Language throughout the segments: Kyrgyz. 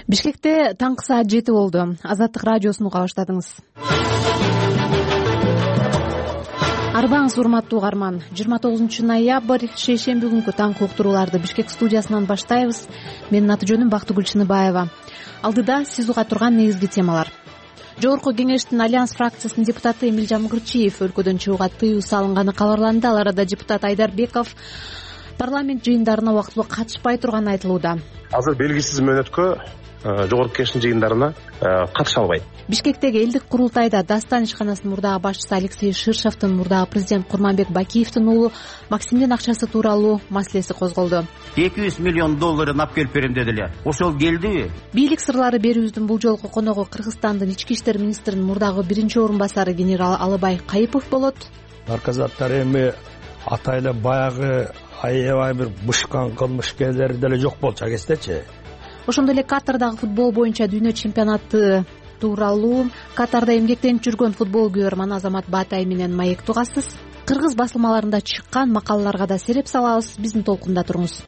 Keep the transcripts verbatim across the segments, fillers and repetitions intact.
Бишкекте таңкы саат жети болду. Азаттык радиосун уга баштадыңыз. Арбаңыз урматтуу угарман. жыйырма тогузунчу ноябрь шейшемби күнкү таңкы уктурууларды Бишкек студиясынан баштайбыз. Менин аты жөнүм Бактыгүл Чыныбаева. Алдыда сиз уга турган негизги темалар. Жогорку кеңештин Альянс фракциясынын депутаты Эмилжан Кырчиев өлкөдөн чыгууга тыюу салынганы кабарланды. Ал арада депутат Айдарбеков парламент жыйындарына убактылуу катышпай турганы айтылууда. Азыр белгисиз мөөнөткө жогорку кеңештин жыйындарына катыша албайт. Бишкектеги элдик курултайда Дастан ишканасынын мурдагы башчысы Алексей Ширшовдун мурдагы президент Курманбек Бакиевдин уулу Максимдин акчасы тууралуу маселеси козголду. эки жүз миллион долларын алып келип берем дедилер. Ошол келдиби? Бийлик сырлары берүүбүздүн бул жолку коногу Кыргызстандын ички иштер министринин мурдагы биринчи орун басары генерал Алыбай Кайыпов болот. Наркозаттар эми атайлы баягы аябай бир бышкан кылмышкерлер деле жок болчу кездечи. Ошондой эле Катардагы футбол боюнча дүйнө чемпионаты тууралуу Катарда эмгектенип жүргөн футбол күйөрман Азамат Баатай менен маек тугасыз. Кыргыз басылмаларында чыккан макалаларга да сереп салабыз. Биздин толкунда туруңуз.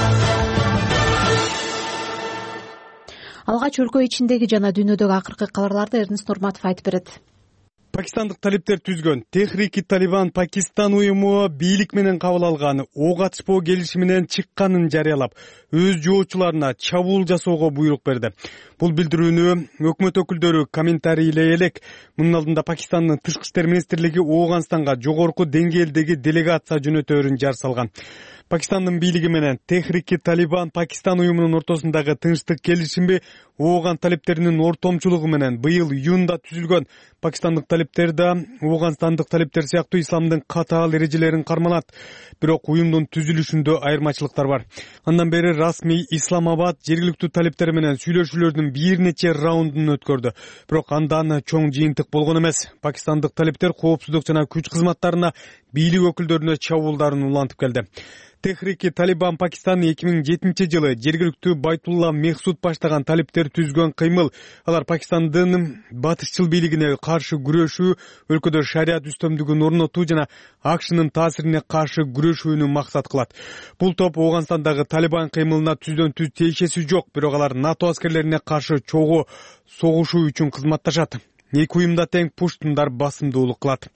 Алгач өлкө ичиндеги жана дүйнөдөгү акыркы кабарларды Эрнест Нурматов айтып берет. Пакистандык талиптер түзгөн Техрики Талибан Пакистан уюму бийлик менен кабыл алган ок атышпоо келишими менен чыкканын жарыялап, өз жоочуларына чабуул жасоого буйрук берди. Бул билдирүүнү өкмөт өкүлдөрү комментарийлей элек. Мунун алдында Пакистандын тышкы иштер министрлиги Ооганстанга жогорку деңгээлдеги делегация жөнөтөөрүн жар салган. Пакистандын бийлиги менен Техрики Талибан Пакистан уюмунун ортосундагы тынчтык келишими Ооган талиптеринин ортомчулугу менен быйыл июнда түзүлгөн. Пакистандык талиптер да Ооганстандык талиптер сыяктуу исламдын катаал эрежелерин карманат. Бирок уюмдун түзүлүшүндө айырмачылыктар бар. Андан бери расмий Исламабад жергиликтүү талиптер менен сүйлөшүүлөрдүн бир нече раундун өткөрдү. Бирок андан чоң жыйынтык болгон эмес. Пакистандык талиптер коопсуздук жана күч кызматтарына бийлик өкүлдөрүнө чабуулдарын улантып келди. Техрики Талибан Пакистан эки миң жетинчи жылы жергиликтүү Байтулла Мехсуд баштаган талиптер түзгөн кыймыл. Алар Пакистандын батышчыл бийлигине каршы күрөшүү, өлкөдө шарият үстөмдүгүн орнотуу жана АКШнын таасирине каршы күрөшүүнү максат кылат. Бул топ Ооганстандагы Талибан кыймылына түздөн түз тиешеси жок, бирок алар НАТО аскерлерине каршы чогуу согушуу үчүн кызматташат. Эки уюмда тең пуштундар басымдуулук кылат.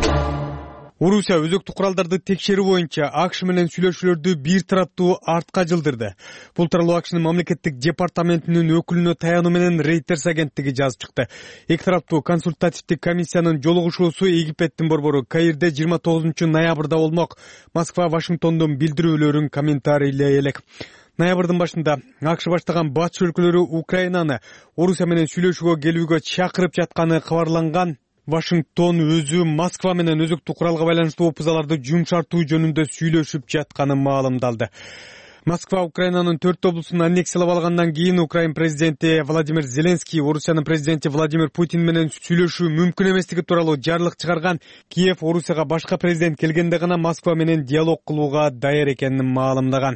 Орусия өзөктүк куралдарды текшерүү боюнча АКШ менен сүйлөшүүлөрдү бир тараптуу артка жылдырды. Бул тууралуу АКШнын мамлекеттик департаментинин өкүлүнө таянуу менен Reuters агенттиги жазып чыкты. Эки тараптуу консультативдик комиссиянын жолугушуусу Египеттин борбору Каирде жыйырма тогузунчу ноябрда болмок. Москва Вашингтондун билдирүүлөрүн комментарийлей элек. Ноябрдын башында АКШ баштаган батыш өлкөлөрү Украинаны Орусия менен сүйлөшүүгө келүүгө чакырып жатканы кабарланган. Вашингтон өзү Москва менен өзөктүк куралга байланыштуу опузаларды жумшартуу жөнүндө сүйлөшүп жатканын маалымдалды. Москва Украинанын төрт облусун аннексиялап алгандан кийин Украин президенти Владимир Зеленский Орусиянын президенти Владимир Путин менен сүйлөшүү мүмкүн эместиги тууралуу жарлык чыгарган. Киев Орусияга башка президент келгенде гана Москва менен диалог кылууга даяр экенин маалымдаган.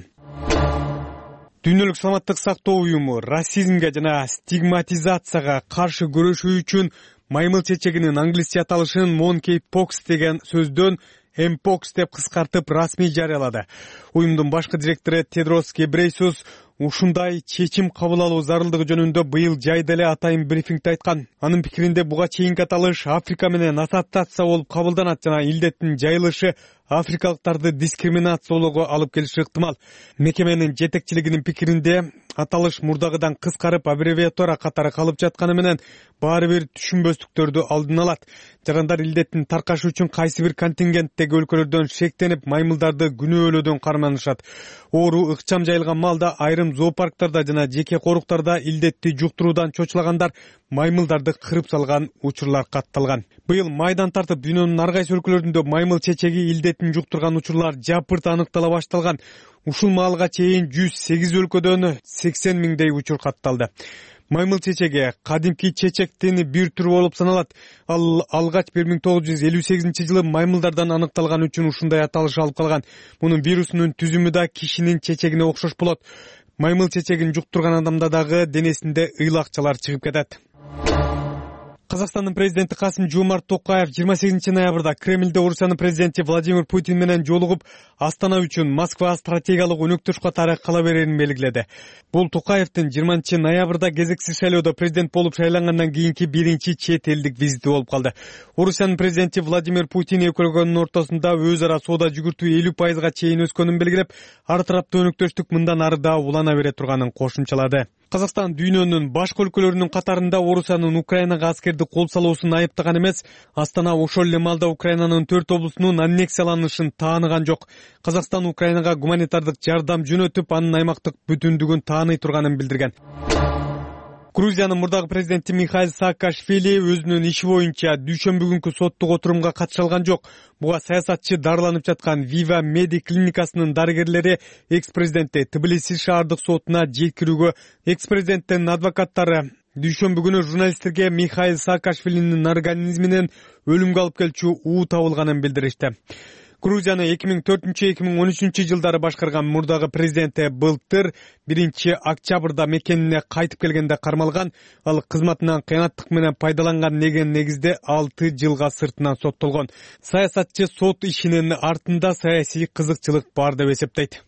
Дүйнөлүк саламаттык сактоо уюму расизмге жана стигматизацияга каршы күрөшүү үчүн маймыл чечегинин англисче аталышын monkeypox деген сөздөн mpox деп кыскартып расмий жарыялады. Уюмдун башкы директору Тедрос Гебрейсус ушундай чечим кабыл алуу зарылдыгы жөнүндө быйыл жайда эле атайын брифингде айткан. Анын пикиринде буга чейинки аталыш Африка менен ассоциация болуп кабылданат жана илдеттин жайылышы африкалыктарды дискриминациялоого алып келиши ыктымал. Мекеменин жетекчилигинин пикиринде аталыш мурдагыдан кыскарып аббревиатура катары калып жатканы менен баары бир түшүнбөстүктөрдү алдын алат. Жарандар илдеттин таркашы үчүн кайсы бир контингенттеги өлкөлөрдөн шектенип маймылдарды күнөөлөөдөн карманышат. Оору ыкчам жайылган маалда айрым зоопарктарда жана жеке коруктарда илдетти жуктуруудан чочулагандар маймылдарды кырып салган учурлар катталган. Быйыл майдан тартып дүйнөнүн ар кайсы өлкөлөрүндө маймыл чечеги илдетин жуктурган учурлар жапырт аныктала башталган. Ушул маалга чейин жүз сегиз өлкөдөн сексен миңдей учур катталды. Маймыл чечеги кадимки чечектин бир түрү болуп саналат. Ал алгач бир миң тогуз жүз элүү сегизинчи жылы маймылдардан аныкталган үчүн ушундай аталыш алып калган. Мунун вирусунун түзүмү да кишинин чечегине окшош болот. Маймыл чечегин жуктурган адамда дагы денесинде ыйлакчалар чыгып кетет. Казакстандын президенти Касым-Жомарт Токаев жыйырма сегизинчи ноябрда Кремльде Орусиянын президенти Владимир Путин менен жолугуп, Астана үчүн Москва стратегиялык өнөктөш катары кала берерин белгиледи. Бул Токаевдин жыйырманчы ноябрда кезексиз шайлоодо президент болуп шайлангандан кийинки биринчи чет элдик визити болуп калды. Орусиянын президенти Владимир Путин эки өлкөнүн ортосунда өз ара соода жүгүртүү элүү пайызга чейин өскөнүн белгилеп, ар тараптуу өнөктөштүк мындан ары да улана бере турганын кошумчалады. Казакстан дүйнөнүн башка өлкөлөрүнүн катарында Орусиянын Украинага аскерди кол салуусун айыптаган эмес, Астана ошол эле маалда Украинанын төрт облусунун аннексияланышын тааныган жок. Казакстан Украинага гуманитардык жардам жөнөтүп, анын аймактык бүтүндүгүн тааный турганын билдирген. Грузиянын мурдагы президенти Михаил Саакашвили өзүнүн иши боюнча дүйшөмбү күнкү соттук отурумга катыша алган жок. Буга саясатчы дарыланып жаткан Viva Medi клиникасынын дарыгерлери экс-президентти Тбилиси шаардык сотуна жеткирүүгө, экс-президенттин адвокаттары дүйшөмбү күнү журналисттерге Михаил Саакашвилинин организминен өлүмгө алып келчү уу табылганын билдиришти. Грузияны эки миң төртүнчү эки миң он үчүнчү жылдары башкарган мурдагы президенти былтыр биринчи октябрда мекенине кайтып келгенде кармалган. Ал кызматынан кыянаттык менен пайдаланган деген негизде алты жылга сыртынан соттолгон. Саясатчы сот ишинин артында саясий кызыкчылык бар деп эсептейт.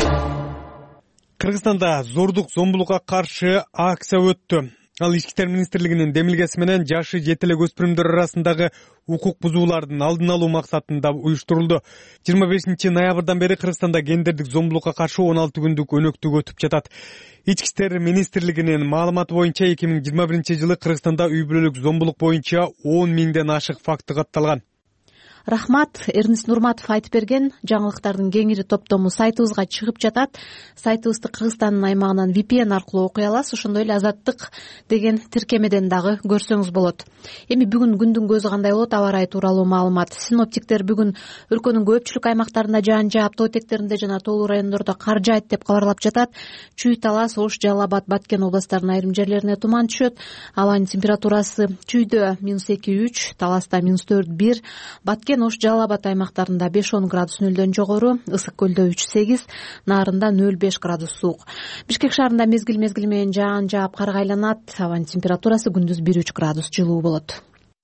Кыргызстанда зордук зомбулукка каршы акция өттү. Ал Ички иштер министрлигинин демилгеси менен жашы жети эле өспүрүмдөр арасындагы укук бузуулардын алдын алуу максатында уюштурулду. жыйырма бешинчи ноябрдан бери Кыргызстанда гендердик зомбулукка каршы он алты күндүк өнөктүк өтүп жатат. Ички иштер министрлигинин маалыматы боюнча эки миң жыйырма биринчи жылы Кыргызстанда үй бүлөлүк зомбулук боюнча он миңден ашык факты катталган. Рахмат, Эрнис Нурматов айтып берген. Жаңылыктардын кеңири топтому сайтыбызга чыгып жатат. Сайтыбызды Кыргызстандын аймагынан ви пи эн аркылуу окуй аласыз. Ошондой эле Азаттык деген тиркемеден дагы көрсөңүз болот. Эми бүгүн күндүн көзү кандай болот? Аба ырайы тууралуу маалымат. Синоптиктер бүгүн өлкөнүн көпчүлүк аймактарында жаан жаап, тоо этектеринде жана тоолуу райондордо кар жаайт деп кабарлап жатат. Чүй, Талас, Ош, Жалал Абад, Баткен областарынын айрым жерлерине туман түшөт. Абанын температурасы Чүйдө минус эки үч, Таласта минус төрт бир, Баткен, Ош, Жалал Абад аймактарында беш он градус нөлдөн жогору, Ысык көлдө үч сегиз, Нарында нөл беш градус суук. Бишкек шаарында мезгил мезгили менен жаан жаап карга айланат. Абанын температурасы күндүз бир үч градус жылуу болот.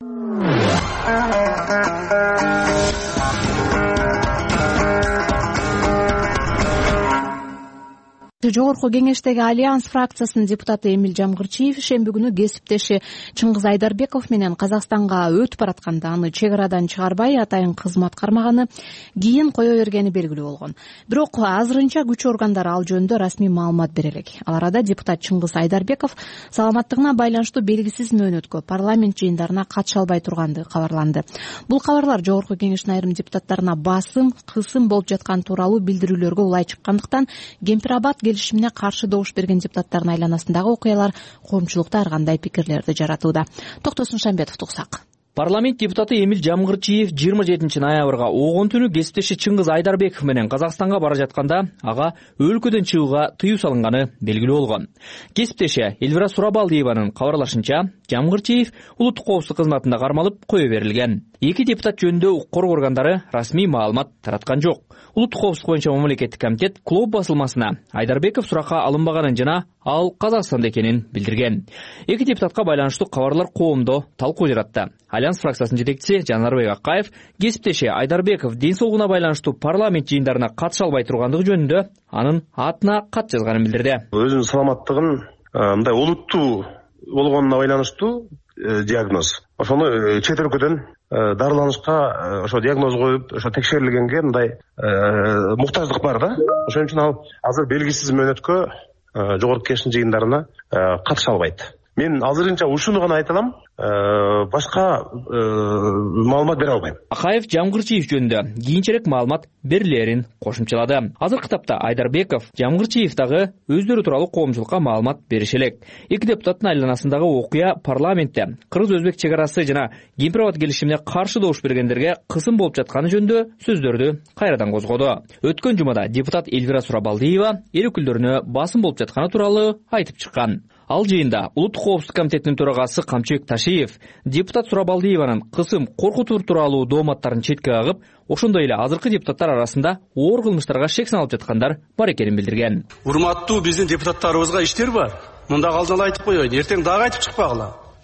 Жогорку кеңештеги Альянс фракциясынын депутаты Эмиль Жамгырчиев шемби күнү кесиптеши Чыңгыз Айдарбеков менен Казакстанга өтүп баратканда аны чек арадан чыгарбай атайын кызмат кармаганы, кийин кое бергени белгилүү болгон. Бирок азырынча күч органдары ал жөнүндө расмий маалымат бере элек. Ал арада депутат Чыңгыз Айдарбеков саламаттыгына байланыштуу белгисиз мөөнөткө парламент жыйындарына катыша албай тургандыгы кабарланды. Бул кабарлар жогорку кеңештин айрым депутаттарына басым, кысым болуп жаткан тууралуу билдирүүлөргө улай чыккандыктан Кемпир-Абад келишимине каршы добуш берген депутаттардын айланасындагы окуялар коомчулукта ар кандай пикирлерди жаратууда. Токтосун Шамбетов туксак. Парламент депутаты Эмиль Жамгырчиев жыйырма жетинчи ноябрга огон түнү кесиптеши Чыңгыз Айдарбеков менен Казакстанга бара жатканда ага өлкөдөн чыгууга тыюу салынганы белгилүү болгон. Кесиптеши Эльвира Сурабалдиеванын кабарлашынча, Жамгырчиев улуттук коопсуздук кызматында кармалып кое берилген. Эки депутат жөнүндө укук коргоо органдары расмий маалымат тараткан жок. Улуттук коопсуздук боюнча мамлекеттик комитет клуб басылмасына Айдарбеков суракка алынбаганын жана ал Казакстанда экенин билдирген. Эки депутатка байланыштуу кабарлар коомдо талкуу жаратты. Альянс фракциясынын жетекчиси Жанарбек Акаев кесиптеши Айдарбеков ден соолугуна байланыштуу парламент жыйындарына катыша албай тургандыгы жөнүндө анын атына кат жазганын билдирди. Өзүнүн саламаттыгын мындай олуттуу болгонуна байланыштуу диагноз. Ошону чет өлкөдөн дарыланышка ошо диагноз коюп, ошо текшерилгенге мындай муктаждык бар да. Ошон үчүн ал азыр белгисиз мөөнөткө жогорку кеңештин жыйындарына катыша албайт. Мен азырынча ушуну гана айта алам, башка маалымат бере албайм. Акаев Жамгырчиев жөнүндө кийинчерээк маалымат берилерин кошумчалады. Азыркы тапта Айдарбеков, Жамгырчиев дагы өздөрү тууралуу коомчулукка маалымат бериши элек. Эки депутаттын айланасындагы окуя парламентте кыргыз-өзбек чек арасы жана Кемпир-Абад келишимине каршы добуш бергендерге кысым болуп жатканы жөнүндө сөздөрдү кайрадан козгоду. Өткөн жумада депутат Эльвира Сурабалдиева эл өкүлдөрүнө басым болуп жатканы тууралуу айтып чыккан. Ал жыйында улуттук коопсуздук комитетинин төрагасы Камчыбек Ташиев депутат Сурабалдиеванын кысым, коркутуу тууралуу дооматтарын четке кагып, ошондой эле азыркы депутаттар арасында оор кылмыштарга шек салып жаткандар бар экенин билдирген. Урматтуу биздин депутаттарыбызга иштер бар. Мында алдын ала айтып коеюн, эртең дагы айтып чыкпагыла.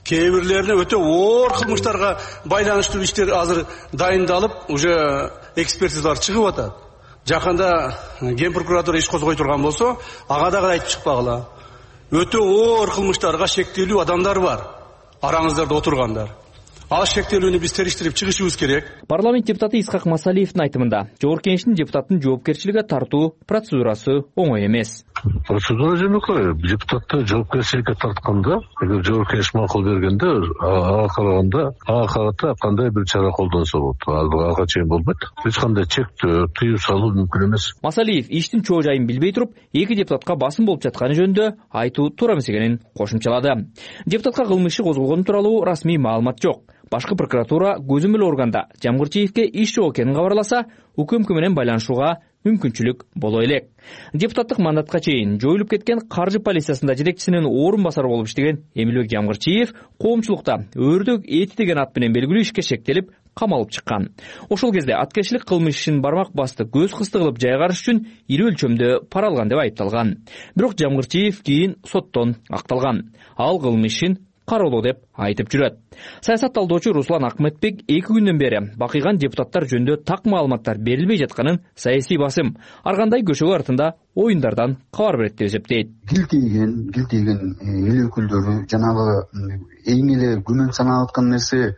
кээ бирлерине өтө оор кылмыштарга байланыштуу иштер азыр дайындалып, уже экспертизалар чыгып атат. Жакында Ген прокуратура иш козгой турган болсо, ага дагы айтып чыкпагыла. Өтө оор кылмыштарга шектелүү адамдар бар. Араңыздарда отургандар. Ал шектелүүнү биз териштирип чыгышыбыз керек. Парламент депутаты Исхак Масалиевдин айтымында, Жогорку Кеңештин депутаттын жоопкерчиликке тартуу процедурасы оңой эмес. Процедура жөнөкөй. Депутатты жоопкерчиликке тартканда, эгер Жогорку Кеңеш макул бергенде, ага караганда, ага карата кандай бир чара колдонсо болот. Ага чейин болбойт. Эч кандай чектөө, тыюу салуу мүмкүн эмес. Масалиев иштин чоо жайын билбей туруп, эки депутатка басым болуп жатканы жөнүндө айтуу туура эмес экенин кошумчалады. Депутатка кылмыш иши козголгону тууралуу расмий маалымат жок. Башкы прокуратура көзөмөл органда Жамгырчиевке иш жок экенин кабарласа, укмк менен байланышууга мүмкүнчүлүк боло элек. Депутаттык мандатка чейин жоюлуп кеткен каржы полициясында жетекчисинин орун басары болуп иштеген Эмилбек Жамгырчиев коомчулукта өрдөк эти деген ат менен белгилүү ишке шектелип, камалып чыккан. Ошол кезде аткерчилик кылмыш ишин бармак басты көз кысты кылып жайгарыш үчүн ири өлчөмдө пара алган деп айыпталган. Бирок Жамгырчиев кийин соттон акталган. Ал кылмыш ишин кароолоо деп айтып жүрөт. Саясат талдоочу Руслан Акметбек эки күндөн бери бакыйган депутаттар жөнүндө так маалыматтар берилбей жатканын саясий басым, ар кандай көчөгө артында оюндардан кабар берет деп эсептейт. Килтейген, килтейген эл өкүлдөрү жанагы эң эле күмөн саналып аткан нерсе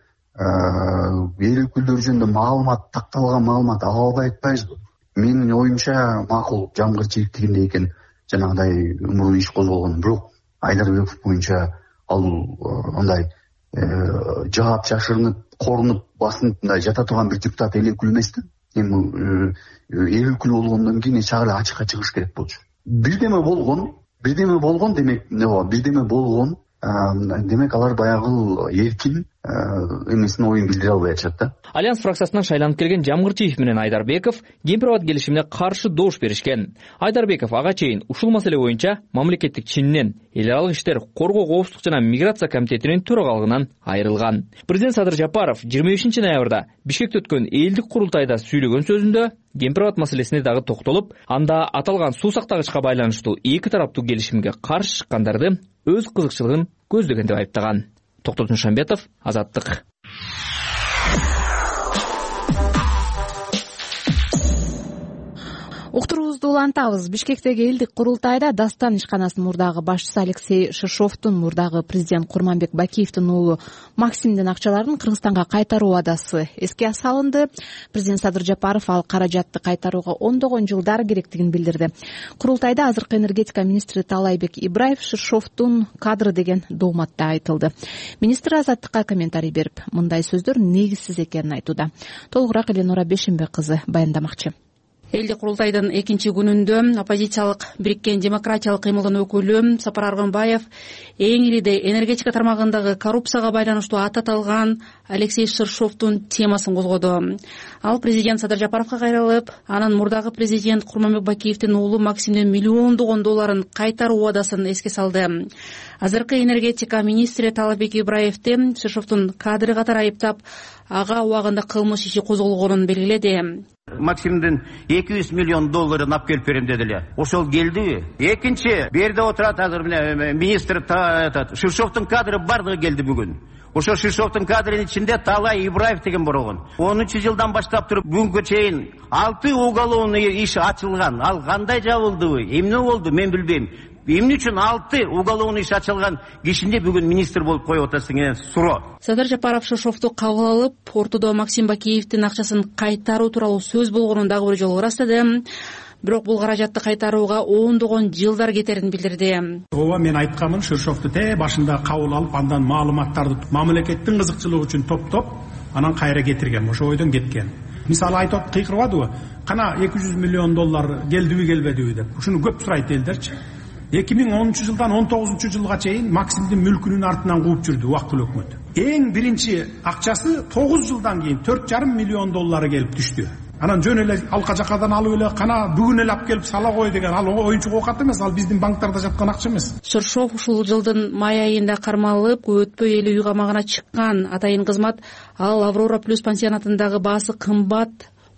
эл өкүлдөрү жөнүндө маалымат, такталган маалымат ала албай атпайбызбы? Менин оюмча макул Жамгырчиев дегенде экен жанагыдай умурун иш козголгон, бирок Айдарбеков боюнча ал андай жаап жашырынып, корунуп, басынып жата турган бир депутат эл өкүлү эмес да. Эми эл өкүлү болгондон кийин эч ак ачыкка чыгыш керек болчу. Бирдеме болгон, бирдеме болгон демек эмне болот? Бирдеме болгон, демек алар баягы эркин эмесин оюн билдире албай атышат да. Альянс фракциясынан шайланып келген Жамгырчиев менен Айдарбеков Ген-Пирабад келишимине каршы добуш беришкен. Айдарбеков ага чейин ушул маселе боюнча мамлекеттик чининен эл аралык иштер, коргоо, коопсуздук жана миграция комитетинин төрагалыгынан айрылган. Президент Садыр Жапаров жыйырма бешинчи ноябрда Бишкекте өткөн элдик курултайда сүйлөгөн сөзүндө Ген-Пирабад маселесине дагы токтолуп, анда аталган суу сактагычка байланыштуу эки тараптуу келишимге каршы чыккандарды өз кызыкчылыгын көздөгөн деп айыптаган. Токтор Нушанбетов, Азаттык. Уктуруубузду улантабыз. Бишкектеги элдик курултайда Дастан ишканасынын мурдагы башчысы Алексей Шишовдун, мурдагы президент Курманбек Бакиевдин уулу Максимдин акчаларын Кыргызстанга кайтаруу адасы эске салынды. Президент Садыр Жапаров ал каражатты кайтарууга ондогон жылдар керектигин билдирди. Курултайда азыркы энергетика министри Таалайбек Ибраев Шишовдун кадры деген дооматта айтылды. Министр Азаттыкка комментарий берип, мындай сөздөр негизсиз экенин айтууда. Толугураак Эленора Бешенбек кызы баяндамакчы. Элдик курултайдын экинчи күнүндө оппозициялык бириккен демократиялык кыймылдын өкүлү Сапар Аргынбаев эң ириде энергетика тармагындагы коррупцияга байланыштуу ат аталган Алексей Шишовдун темасын козгоду. Ал президент Садыр Жапаровго кайрылып, анын мурдагы президент Курманбек Бакиевдин уулу Максимдин миллиондогон долларын кайтаруу адасын эске салды. Азыркы энергетика министри Таалайбек Ибраевди Шишовдун кадры катары айыптап, ага убагында кылмыш иши козголгонун белгиледи. Максимдин эки жүз миллион долларын алып келип берем дедилер. Ошол келдиби? Экинчи, берде отурат азыр министр Шишовдун кадры бардыгы келди бүгүн. Ошо Шишовдун кадрынын ичинде Таалай Ибраев деген борогон. онунчу жылдан баштап туруп бүгүнкү чейин алты уголовный иш ачылган. Ал кандай жабылдыбы? Эмне болду? Мен билбейм. Эмне үчүн алты уголовный иш ачылган кишинде бүгүн министр болуп коюп атасың деген суроо. Садыр Жапаров Шишовду кабыл алып, ортодо Максим Бакиевдин акчасын кайтаруу тууралуу сөз болгонун дагы бир жолу ырастады. Бирок бул каражатты кайтарууга ондогон жылдар кетерин билдирди. Ооба, мен айткамын, Шишовду те башында кабыл алып, андан маалыматтарды мамлекеттин кызыкчылыгы үчүн топтоп, анан кайра кетирген, ошо ойдон кеткен. Мисалы айтып кыйкырбадыбы? Кана эки жүз миллион доллар келдиби, келбедиби деп. Ушуну көп сурайт элдерчи. эки миң онунчу жылдан он тогузунчу жылга чейин Максимдин мүлкүнүн артынан кууп жүрдү убактылуу өкмөт. Эң биринчи акчасы тогуз жылдан кийин төрт жарым миллион доллары келип түштү. Анан жөн эле алка жакадан алып эле кана бүгүн эле алып келип сала кой деген ал оюнчук оокат эмес, ал биздин банктарда жаткан акча эмес. Шишов ушул жылдын май айында кармалып, өтпөй эле үй камагына чыккан. Атайын кызмат ал Аврора плюс пансионатындагы баасы кымбат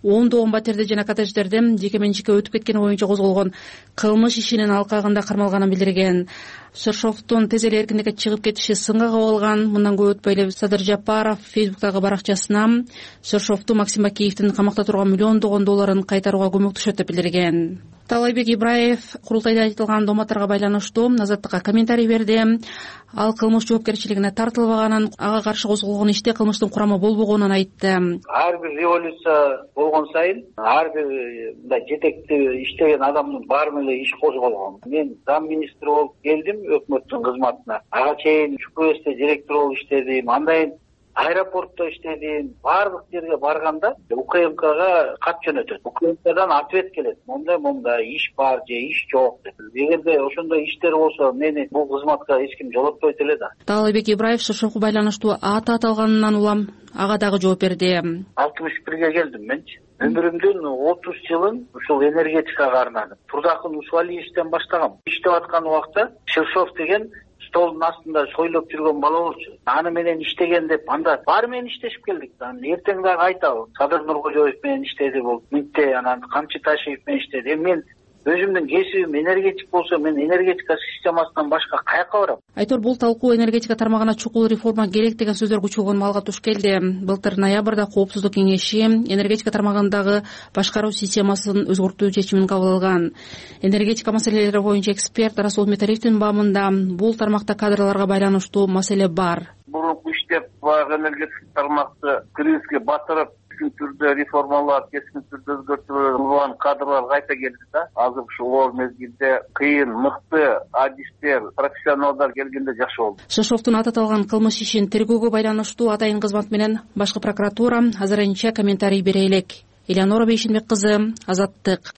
ондогон батирде жана коттедждерде жеке менчикке өтүп кеткени боюнча козголгон кылмыш ишинин алкагында кармалганын билдирген. Шершовдун тез эле эркиндикке чыгып кетиши сынга кабылган. Мындан көп өтпөй эле Садыр Жапаров Фейсбуктагы баракчасына Шершовду Максим Бакиевдин камакта турган миллиондогон долларын кайтарууга көмөктөшөт деп билдирген. Таалайбек Ибраев курултайда айтылган доматтарга байланыштуу Азаттыкка комментарий берди. Ал кылмыш жоопкерчилигине тартылбаганын, ага каршы козголгон иште кылмыштын курамы болбогонун айтты. Ар бир революция болгон сайын ар бир мындай жетекти иштеген адамдын баары эле иш козголгон. Мен зам министр болуп келдим өкмөттүн кызматына. Ага чейин ЧКСте директор болуп иштедим. Андан аэропортто иштедим. Баардык жерге барганда УКМКга кат жөнөтөт. УКМКдан ответ келет. Мондай мондай иш бар же иш жок деп. Эгерде ошондой иштер болсо мени бул кызматка эч ким жолотпойт эле да. Таалайбек Ибраев Шершовго байланыштуу аты аталганынан улам ага дагы жооп берди. алтымыш бирге келдим менчи. Өмүрүмдүн отуз жылын ушул энергетикага арнадым. Турдакын Усвалиевден баштагам. Иштеп аткан убакта Шершов деген столдун астында сойлоп жүргөн бала болчу. Аны менен иштеген деп анда баары менен иштешип келдик. Анан эртең дагы айтабы. Садыр Нуркожоев менен иштеди бул. Митте анан Камчы Ташиев менен иштеди. Мен өзүмдүн кесибим энергетик болсо, мен энергетика системасынан башка каяка барам? Айтор бул талкуу энергетика тармагына чукул реформа керек деген сөздөр күчөгөн маалга туш келди. Былтыр ноябрда Коопсуздук кеңеши энергетика тармагындагы башкаруу системасын өзгөртүү чечимин кабыл алган. Энергетика маселелери боюнча эксперт Расул Метариевдин баамында бул тармакта кадрларга байланыштуу маселе бар. Мурунку иштеп баягы энергетика тармакты кризиске батырып түрдө реформалар, кескин түрдө өзгөртүүлөр кадрлар кайта келди да. Азыр ушул оор мезгилде кыйын, мыкты адистер, профессионалдар келгенде жакшы болду. Шершовдун аты аталган кылмыш ишин тергөөгө байланыштуу атайын кызмат менен башкы прокуратура азырынча комментарий бере элек. Элеонора Бейшенбек кызы, Азаттык.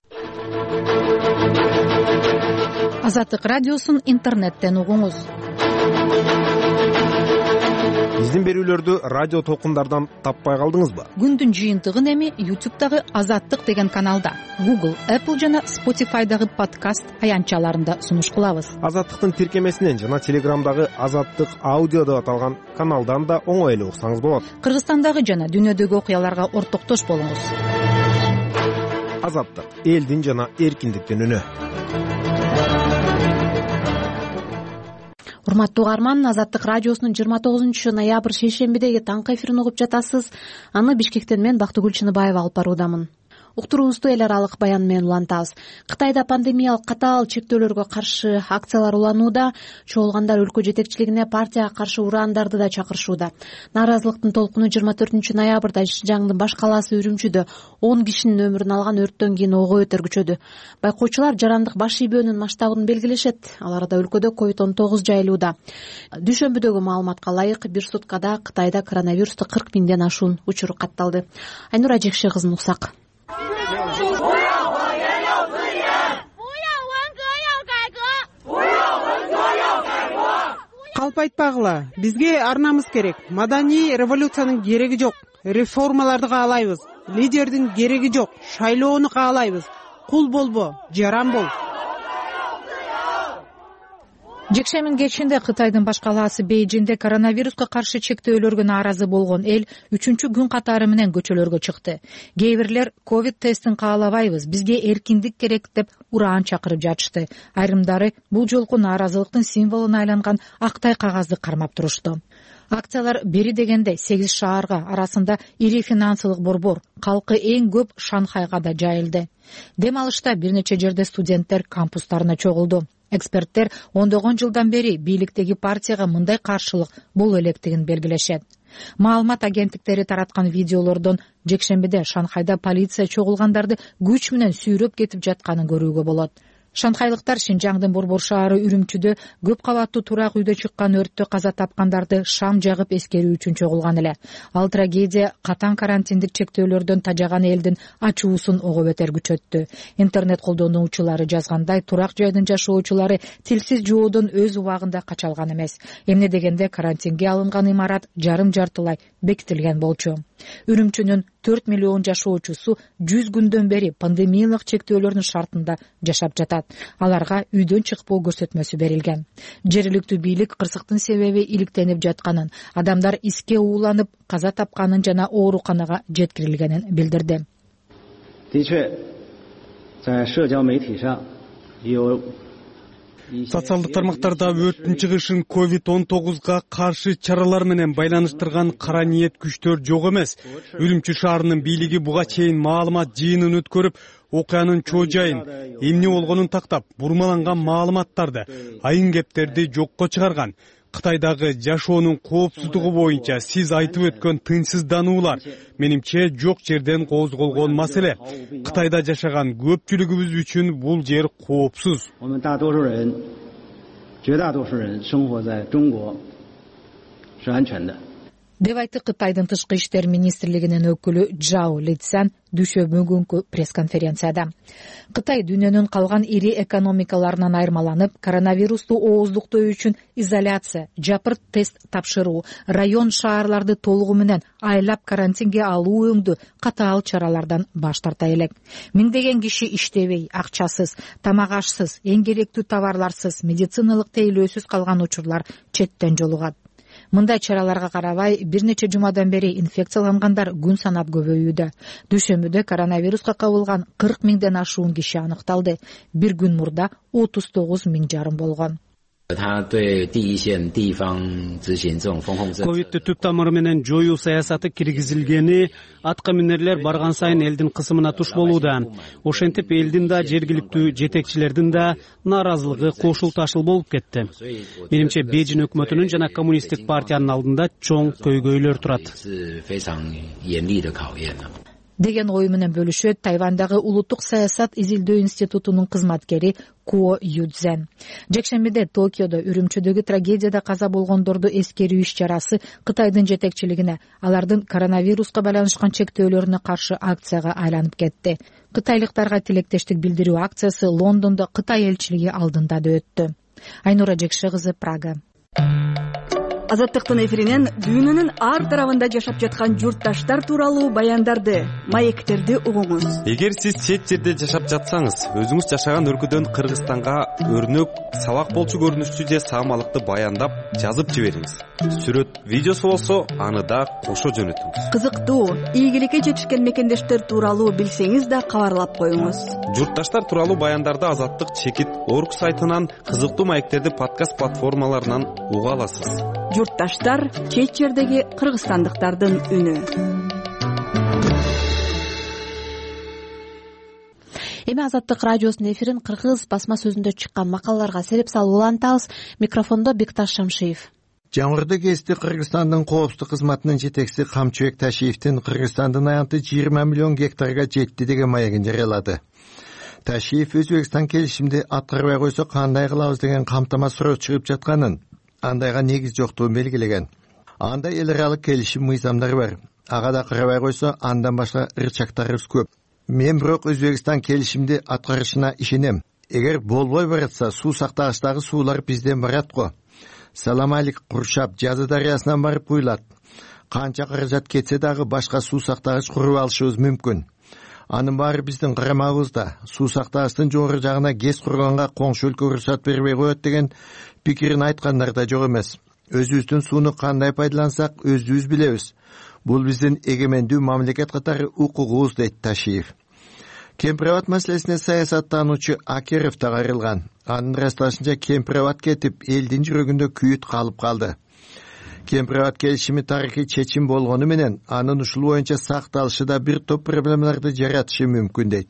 Азаттык радиосун интернеттен угуңуз. Биздин берүүлөрдү радио толкундардан таппай калдыңызбы? Күндүн жыйынтыгын эми ютубтагы Азаттык деген каналда, Google, Apple жана Spotify'дагы подкаст аянтчаларында сунуш кылабыз. Азаттыктын тиркемесинен жана Телеграмдагы Азаттык аудио деп аталган каналдан да оңой эле уксаңыз болот. Кыргызстандагы жана дүйнөдөгү окуяларга ортоктош болуңуз. Азаттык — элдин жана эркиндиктин үнү. Урматтуу угарман, Азаттык радиосунун жыйырма тогузунчу ноябрь шейшембидеги таңкы эфирин угуп жатасыз. Аны Бишкектен мен Бактыгүл Чыныбаева алып баруудамын. Уктуруубузду эл аралык баян менен улантабыз. Кытайда пандемиялык катаал чектөөлөргө каршы акциялар уланууда. Чогулгандар өлкө жетекчилигине партияга каршы ураандарды да чакырышууда. Нааразылыктын толкуну жыйырма төртүнчү ноябрда Шинжаңдын баш калаасы Үрүмчүдө он кишинин өмүрүн алган өрттөн кийин ого бетер күчөдү. Байкоочулар жарандык баш ийбөөнүн масштабын белгилешет. Аларда өлкөдө ковид он тогуз жайылууда. Дүйшөмбүдөгү маалыматка ылайык бир суткада Кытайда коронавирусту кырк миңден ашуун учур катталды. Айнура Жекше кызын уксак. Калп айтпагыла, бизге арнамыз керек. Маданий революциянын кереги жок. Реформаларды каалайбыз. Лидердин кереги жок. Шайлоону каалайбыз. Кул болбо, жаран бол. Жекшембинин кечинде Кытайдын баш калаасы Бейжиңде коронавируска каршы чектөөлөргө нааразы болгон эл үчүнчү күн катары менен көчөлөргө чыкты. Кээ бирлер ковид тестин каалабайбыз, бизге эркиндик керек деп ураан чакырып жатышты. Айрымдары бул жолку нааразылыктын символуна айланган актай кагазды кармап турушту. Акциялар бери дегенде сегиз шаарга, арасында ири финансылык борбор, калкы эң көп Шанхайга да жайылды. Дем алышта бир нече жерде студенттер кампустарына чогулду. Эксперттер ондогон жылдан бери бийликтеги партияга мындай каршылык боло электигин белгилешет. Маалымат агенттиктери тараткан видеолордон жекшембиде Шанхайда полиция чогулгандарды күч менен сүйрөп кетип жатканын көрүүгө болот. Шанхайлыктар Шинжаңдын борбор шаары Үрүмчүдө көп кабаттуу турак үйдө чыккан өрттө каза тапкандарды шам жагып эскерүү үчүн чогулган эле. Ал трагедия катаң карантиндик чектөөлөрдөн тажаган элдин ачуусун ого бетер күчөттү. Интернет колдонуучулары жазгандай, турак жайдын жашоочулары тилсиз жоодон өз убагында качалган эмес. Эмне дегенде карантинге алынган имарат жарым-жартылай бекитилген болчу. Үрүмчүнүн төрт миллион жашоочусу жүз күндөн бери пандемиялык чектөөлөрдүн шартында жашап жатат. Аларга үйдөн чыкпоо көрсөтмөсү берилген. Жергиликтүү бийлик кырсыктын себеби иликтенип жатканын, адамдар иске ууланып каза тапканын жана ооруканага жеткирилгенин билдирди. 的确在社交媒体上有 социалдык тармактарда өрттүн чыгышын ковид он тогузга каршы чаралар менен байланыштырган кара ниет күчтөр жок эмес. Үрүмчү шаарынын бийлиги буга чейин маалымат жыйынын өткөрүп, окуянын чоо жайын, эмне болгонун тактап, бурмаланган маалыматтарды, айын кептерди жокко чыгарган. Кытайдагы жашоонун коопсуздугу боюнча сиз айтып өткөн тынчсыздануулар менимче жок жерден козголгон маселе. Кытайда жашаган көпчүлүгүбүз үчүн бул жер коопсуз. деп айтты Кытайдын тышкы иштер министрлигинин өкүлү Жао Лицян дүйшөмбү күнкү пресс-конференцияда. Кытай дүйнөнүн калган ири экономикаларынан айырмаланып, коронавирусту ооздуктоо үчүн изоляция, жапырт тест тапшыруу, район шаарларды толугу менен айлап карантинге алуу өңдү катаал чаралардан баш тарта элек. Миңдеген киши иштебей, акчасыз, тамак ашсыз, эң керектүү товарларсыз, медициналык тейлөөсүз калган учурлар четтен жолугат. Мындай чараларга карабай, бир нече жумадан бери инфекциялангандар күн санап көбөйүүдө. Дүйшөмбүдө коронавируска кабылган кырк миңден ашуун киши аныкталды. Бир күн мурда отуз тогуз миң жарым болгон. ковидти түп тамыры менен жоюу саясаты киргизилгени атка минерлер барган сайын элдин кысымына туш болууда. Ошентип элдин да жергиликтүү жетекчилердин да нааразылыгы кошул ташыл болуп кетти. Менимче Бейжин өкмөтүнүн жана коммунисттик партиянын алдында чоң көйгөйлөр турат деген ой менен бөлүшөт Тайвандагы улуттук саясат изилдөө институтунун кызматкери Ко Юдзен. Жекшембиде Токиодо Үрүмчүдөгү трагедияда каза болгондорду эскерүү иш-чарасы Кытайдын жетекчилигине алардын коронавируска байланышкан чектөөлөрүнө каршы акцияга айланып кетти. Кытайлыктарга тилектештик билдирүү акциясы Лондондо Кытай элчилиги алдында да өттү. Айнура Жекше кызы, Прага. Азаттыктын эфиринен дүйнөнүн ар тарабында жашап жаткан журтташтар тууралуу баяндарды, маектерди угуңуз. Эгер сиз чет жерде жашап жатсаңыз, өзүңүз жашаган өлкөдөн Кыргызстанга өрнөк, сабак болчу көрүнүштүү же саамалыкты баяндап, жазып жибериңиз. Сүрөт, видеосу болсо, аны да кошо жөнөтүңүз. Кызыктуу, ийгиликке жетишкен мекендештер тууралуу билсеңиз да кабарлап коюңуз. Журтташтар тууралуу баяндарды Азаттык чекит орг сайтынан, кызыктуу маектерди подкаст платформаларынан уга аласыз. Журтташтар чет жердеги кыргызстандыктардын үнү. Эми Азаттык радиосунун эфирин кыргыз басма сөзүндө чыккан макалаларга сереп салып улантабыз. Микрофондо Бекташ Шамшиев. Жаңырды кести Кыргызстандын коопсуздук кызматынын жетекчиси Камчыбек Ташиевдин Кыргызстандын аянты жыйырма миллион гектарга жетти деген маегин жарыялады. Ташиев Өзбекстан келишимди аткарбай койсо кандай кылабыз деген камтама суроо чыгып жатканын, андайга негиз жоктугун белгилеген. Анда эл аралык келишим мыйзамдары бар. Ага да карабай койсо андан башка ырчактарыбыз көп. Мен бирок Өзбекстан келишимди аткарышына ишенем. Эгер болбой баратса, суу сактагычтагы суулар бизден барат го. Саламалик Куршап Жазы дарыясынан барып куюлат. Канча каражат кетсе дагы башка суу сактагыч куруп алышыбыз мүмкүн. Анын баары биздин карамагыбызда. Суу сактагычтын жогору жагына ГЭС курганга коңшу өлкө уруксат бербей коет деген пикирин айткандар да жок эмес. Өзүбүздүн сууну кандай пайдалансак, өзүбүз билебиз. Бул биздин эгемендүү мамлекет катары укугубуз, дейт Ташиев. Кемпирабад маселесине саясаттануучу Акеров да кайрылган. Анын ырасташынча Кемпирабад кетип, элдин жүрөгүндө күйүт калып калды. Кемпирабад келишими тарыхый чечим болгону менен, анын ушул боюнча сакталышы да бир топ проблемаларды жаратышы мүмкүн, дейт.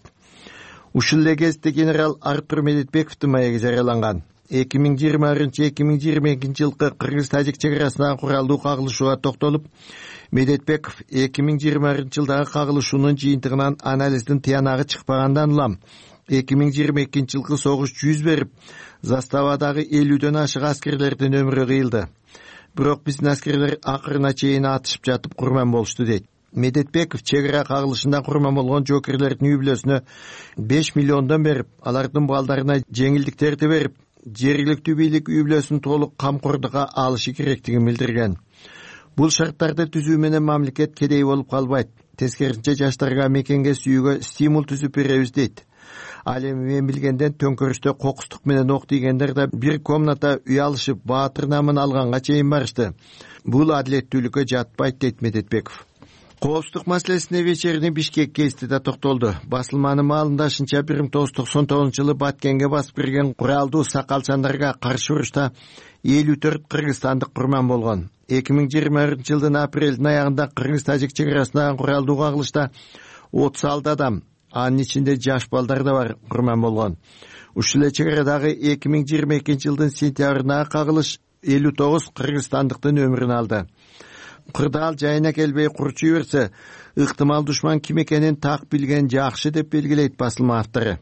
Ушул эле кезде генерал Артур Медетбековдун маеги жарыяланган. эки миң жыйырма биринчи эки миң жыйырма экинчи жылкы кыргыз-тажик чек арасындагы куралдуу кагылышууга токтолуп, Медетбеков эки миң жыйырма биринчи жылдагы кагылышуунун жыйынтыгынан анализдин тыянагы чыкпагандан улам эки миң жыйырма экинчи жылкы согуш жүз берип, заставадагы элүүдөн ашык аскерлердин өмүрү кыйылды. Бирок биздин аскерлер акырына чейин атышып жатып курман болушту, дейт. Медетбеков чек ара кагылышында курман болгон жоокерлердин үй бүлөсүнө беш миллиондон берип, алардын балдарына жеңилдиктерди берип, жергиликтүү бийлик үй бүлөсүн толук камкордукка алышы керектигин билдирген. Бул шарттарды түзүү менен мамлекет кедей болуп калбайт. Тескерисинче жаштарга мекенге сүйүүгө стимул түзүп беребиз, дейт. Ал эми мен билгенден төңкөрүштө кокустук менен ок тийгендер да бир комната үй алышып, баатыр намын алганга чейин барышты. Бул адилеттүүлүккө жатпайт, дейт Медетбеков. Коопсуздук маселесине вечерний Бишкек гезити да токтолду. Басылманын маалындашынча бир миң тогуз жүз токсон тогузунчу жылы Баткенге басып кирген куралдуу сакалчандарга каршы урушта элүү төрт кыргызстандык курман болгон. эки миң жыйырма биринчи жылдын апрелдин аягында Кыргыз-Тажик чек арасындагы куралдуу кагылышта отуз алты адам, анын ичинде жаш балдар да бар, курман болгон. Ушул эле чек арадагы эки миң жыйырма экинчи жылдын сентябрындагы кагылыш элүү тогуз кыргызстандыктын өмүрүн алды. Кырдаал жайына келбей курчуй берсе, ыктымал душман ким экенин так билген жакшы деп белгилейт басылма автору.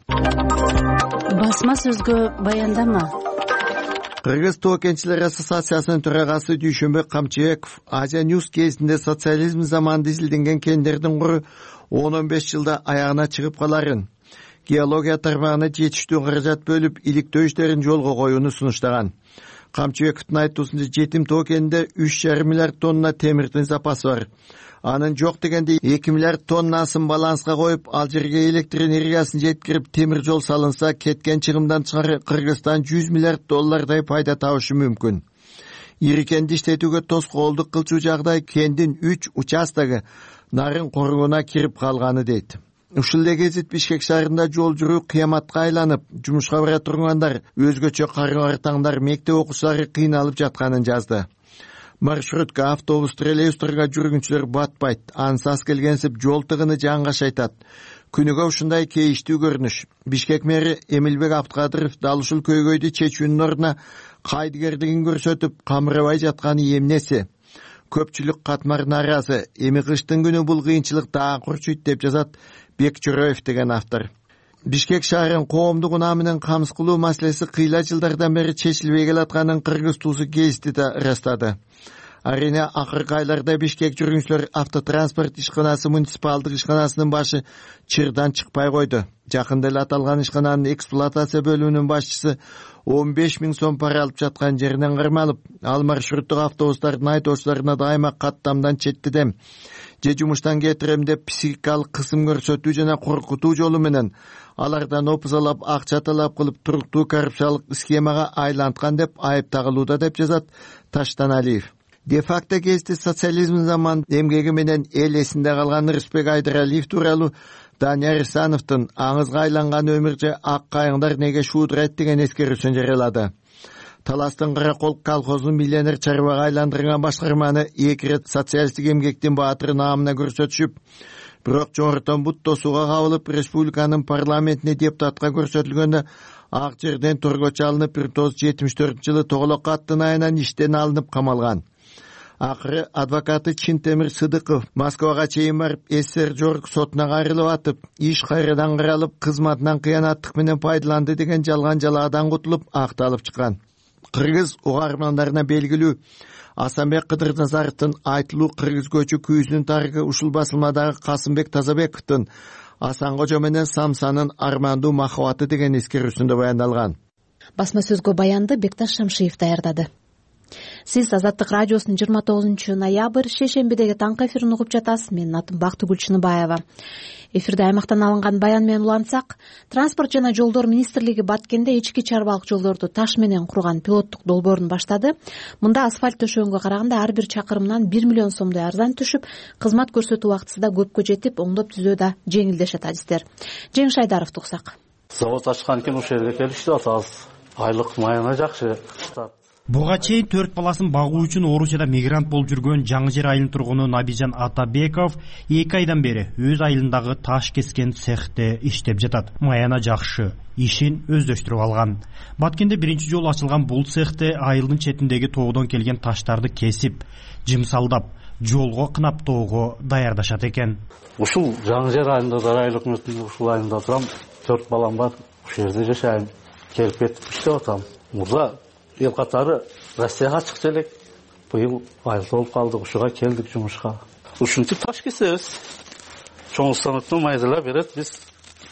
Басма сөзгө баяндама. Кыргыз тоокенчилер ассоциациясынын төрагасы Дүйшөнбек Камчыбеков Азия Ньюс кезинде социализм заманында изилденген кендердин куру он он беш жылда аягына чыгып каларын, геология тармагына жетиштүү каражат бөлүп иликтөө иштерин жолго коюуну сунуштаган. Камчыбековдун айтуусунча жетим тоо кенинде үч жарым миллиард тонна темирдин запасы бар. Анын жок дегенде эки миллиард тоннасын баланска коюп, ал жерге электр энергиясын жеткирип темир жол салынса, кеткен чыгымдан чыгары Кыргызстан жүз миллиард доллардай пайда табышы мүмкүн. Ири кенди иштетүүгө тоскоолдук кылчу жагдай кендин үч участогу нарын коругуна кирип калганы дейт. Ушул эле гезит Бишкек шаарында жол жүрүү кыяматка айланып, жумушка бара тургандар, өзгөчө кары-картаңдар, мектеп окуучулары кыйналып жатканын жазды. Маршрутка, автобус, троллейбустарга жүргүнчүлөр батпайт, ансас келгенсип жол тыгыны жанга шайтат. Күнүгө ушундай кейиштүү көрүнүш. Бишкек мэри Эмилбек Абдыкадыров дал ушул көйгөйдү чечүүнүн ордуна кайдыгерлигин көрсөтүп, камырабай жатканы эмнеси? Көпчүлүк катмар нааразы, эми кыштын күнү бул кыйынчылык дагы курчуйт деп жазат Бек Чороев деген автор. Бишкек шаарын коомдук унаа менен камсыз кылуу маселеси кыйла жылдардан бери чечилбей келатканын Кыргыз туусу гезити да ырастады. Арина акыркы айларда Бишкек жүргүнчүлөр автотранспорт ишканасы муниципалдык ишканасынын башы чырдан чыкпай койду. Жакында эле аталган ишкананын эксплуатация бөлүмүнүн башчысы он беш миң сом пара алып жаткан жеринен кармалып, ал маршруттук автобустардын айдоочуларына дайыма каттамдан четтедем же жумуштан кетирем деп психикалык кысым көрсөтүү жана коркутуу жолу менен алардан опузалап, акча талап кылып туруктуу коррупциялык схемага айланткан деп айып тагылууда деп жазат Таштаналиев. Де-факто гезити социализм заман эмгеги менен эл эсинде калган Рыспек Айдаралиев тууралуу Данияр Исановдун аңызга айланган өмүрчө ак кайыңдар неге шуудурайт деген эскерүүсүн жарыялады. Таластын Каракол колхозун миллионер чарбага айландырган башкарманы эки рет социалисттик эмгектин баатыры наамына көрсөтүшүп, бирок жогорудон бут тосууга кабылып, республиканын парламентине депутатка көрсөтүлгөндө ак жерден торго чалынып, бир миң тогуз жүз жетимиш төртүнчү жылы Тоголок аттын айынан иштен алынып камалган. Акыры адвокаты Чинтемир Сыдыков Москвага чейин барып, СССР жогорку сотуна кайрылып атып, иш кайрадан каралып, кызматынан кыянаттык менен пайдаланды деген жалган жалаадан кутулуп, акталып чыккан. Кыргыз угармандарына белгилүү Асанбек Кыдырназаровдун айтылуу кыргыз көчү күйүүсүнүн тарыгы ушул басылмадагы Касымбек Тазабековдун Асан Кожо менен Самсанын армандуу махабаты деген эскерүүсүндө баяндалган. Басма сөзгө баянды Бекташ Шамшиев даярдады. Сиз Азаттык радиосунун жыйырма тогузунчу ноябрь шейшембидеги таңкы эфирин угуп жатасыз. Менин атым Бактыгүл Чыныбаева. Эфирде аймактан алынган баян менен улантсак, Транспорт жана жолдор министрлиги Баткенде ички чарбалык жолдорду таш менен курган пилоттук долбоорун баштады. Мында асфальт төшөгөнгө караганда ар бир чакырымынан бир миллион сомдой арзан түшүп, кызмат көрсөтүү убактысы да көпкө жетип, оңдоп түзөө да жеңилдешет адистер. Жеңиш Айдаровду уксак. Завод ачкан экен, ошол жерге келип иштеп атабыз. Айлык маяна жакшы. Буга чейин төрт баласын багуу үчүн Орусияда мигрант болуп жүргөн Жаңы Жер айылынын тургуну Набижан Атабеков эки айдан бери өз айылындагы таш кескен цехте иштеп жатат. Маяна жакшы, ишин өздөштүрүп алган. Баткенде биринчи жолу ачылган бул цехте айылдын четиндеги тоодон келген таштарды кесип, жымсалдап, жолго кынаптоого даярдашат экен. Ушул Жаңы Жер айылында да айлык мүнөтүндө ушул айылда турам, төрт балам бар, ушул жерде жашайм. Келип кетип иштеп атам. Мурда ел катары Россияга чыкчу элек. Быйыл айыл болуп калдык, ушуга келдик жумушка. Ушинтип таш кесебиз. Чоң станоктон майдалап берет, биз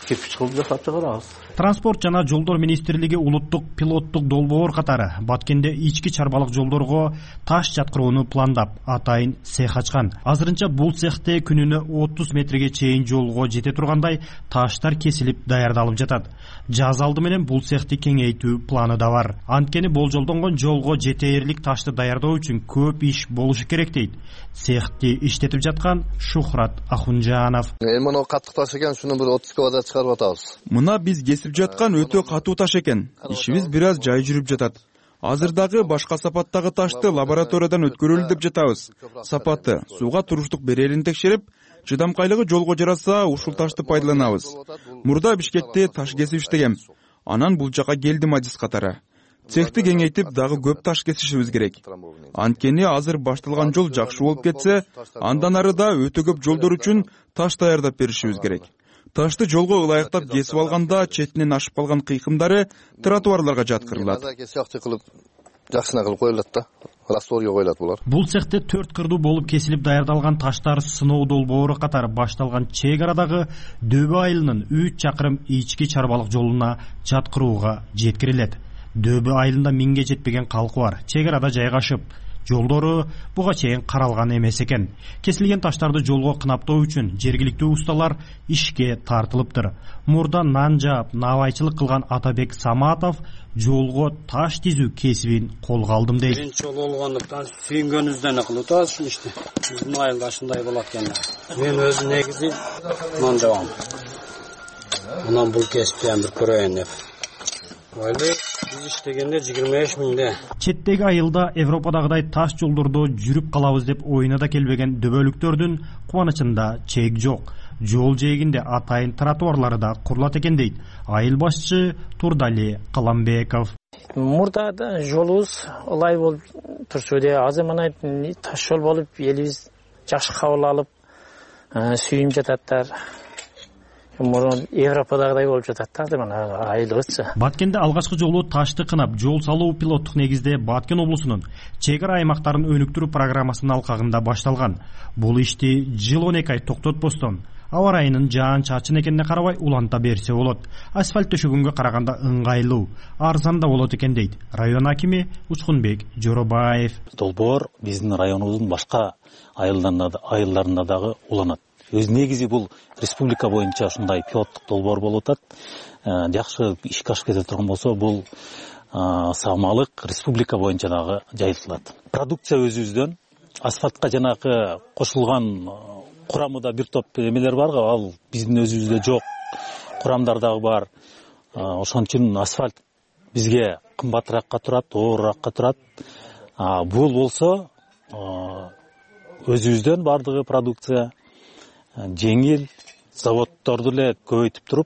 кирпич кылып жасап чыгарабыз. Транспорт жана жолдор министрлиги улуттук пилоттук долбоор катары Баткенде ички чарбалык жолдорго таш жаткырууну пландап, атайын цех ачкан. Азырынча бул цехте күнүнө отуз метрге чейин жолго жете тургандай таштар кесилип даярдалып жатат. Жаз алды менен бул цехти кеңейтүү планы да бар. Анткени болжолдонгон жолго жетээрлик ташты даярдоо үчүн көп иш болушу керек дейт цехти иштетип жаткан Шухрат Ахунжанов. Эми мына катык таш экен, шуну бир отуз килода чыгарып атабыз. Мына биз кесип жаткан өтө катуу таш экен. Ишибиз бир аз жай жүрүп жатат. Азыр дагы башка сапаттагы ташты лабораториядан өткөрөлү деп жатабыз. Сапаты, сууга туруштук берерин текшерип, чыдамкайлыгы жолго жараса, ушул ташты пайдаланабыз. Мурда Бишкекте таш кесип иштегем. Анан бул жака келдим адис катары. Цехти кеңейтип дагы көп таш кесишибиз керек. Анткени азыр башталган жол жакшы болуп кетсе, андан ары да өтө көп жолдор үчүн таш даярдап беришибиз керек. Ташты жолго ылайыктап кесип алганда четинен ашып калган кыйкымдары тротуарларга жаткырылат. Жакшына кылып коюлат да, растворго коюлат булар. Бул цехте төрт кырдуу болуп кесилип даярдалган таштар сыноо долбоору катары башталган чек арадагы Дөбө айылынын үч чакырым ички чарбалык жолуна жаткырууга жеткирилет. Дөбө айылында миңге жетпеген калкы бар. Чек арада жайгашып, жолдору буга чейин каралган эмес экен. Кесилген таштарды жолго кынаптоо үчүн жергиликтүү усталар ишке тартылыптыр. Мурда нан жаап, навайчылык кылган Атабек Саматов жолго таш тизүү кесибин колго алдым дейт. Биринчи жолу болгондуктан сүйүнгөнүбүздөн кылып атабыз ушул ишти. Биздин айылда ушундай болот экен. Мен өзүм негизи нан жабам. Анан бул кесипти бир көрөйүн деп. Айлы биз иштегенде жыйырма беш миңде. Четтеги айылда Европадагыдай таш жолдордо жүрүп калабыз деп оюна да келбеген дөбөлүктөрдүн кубанычында чек жок. Жол жээгинде атайын тротуарлары да курулат экен дейт айыл башчы Турдали Каламбеков. Мурда да жолубуз ылай болуп турчу де, азыр мына таш жол болуп элибиз жакшы кабыл алып сүйүнүп жататтар. Мурун Европадагыдай болуп жатат да мына айылыбызчы. Баткенде алгачкы жолу ташты кынап жол салуу пилоттук негизде Баткен облусунун чек ара аймактарын өнүктүрүү программасынын алкагында башталган. Бул ишти жыл он эки ай токтотпостон аба ырайынын жаан чачын экенине карабай уланта берсе болот. Асфальт төшөгөнгө караганда ыңгайлуу, арзан да болот экен дейт район акими Учкунбек Жоробаев. Долбоор биздин районубуздун башка айылдарында дагы уланат. Өз негизи бул республика боюнча ушундай пилоттук долбоор болуп атат. Жакшы ишке ашып кете турган болсо, бул саамалык республика боюнча дагы жайылтылат. Продукция өзүбүздөн, асфальтка жанагы кошулган курамында бир топ эмелер бар, ал биздин өзүбүздө жок. Курамдар дагы бар. Ошон үчүн асфальт бизге кымбатыраакка турат, оорураакка турат. Бул болсо өзүбүздөн бардыгы продукция жеңил, заводдорду эле көбөйтүп туруп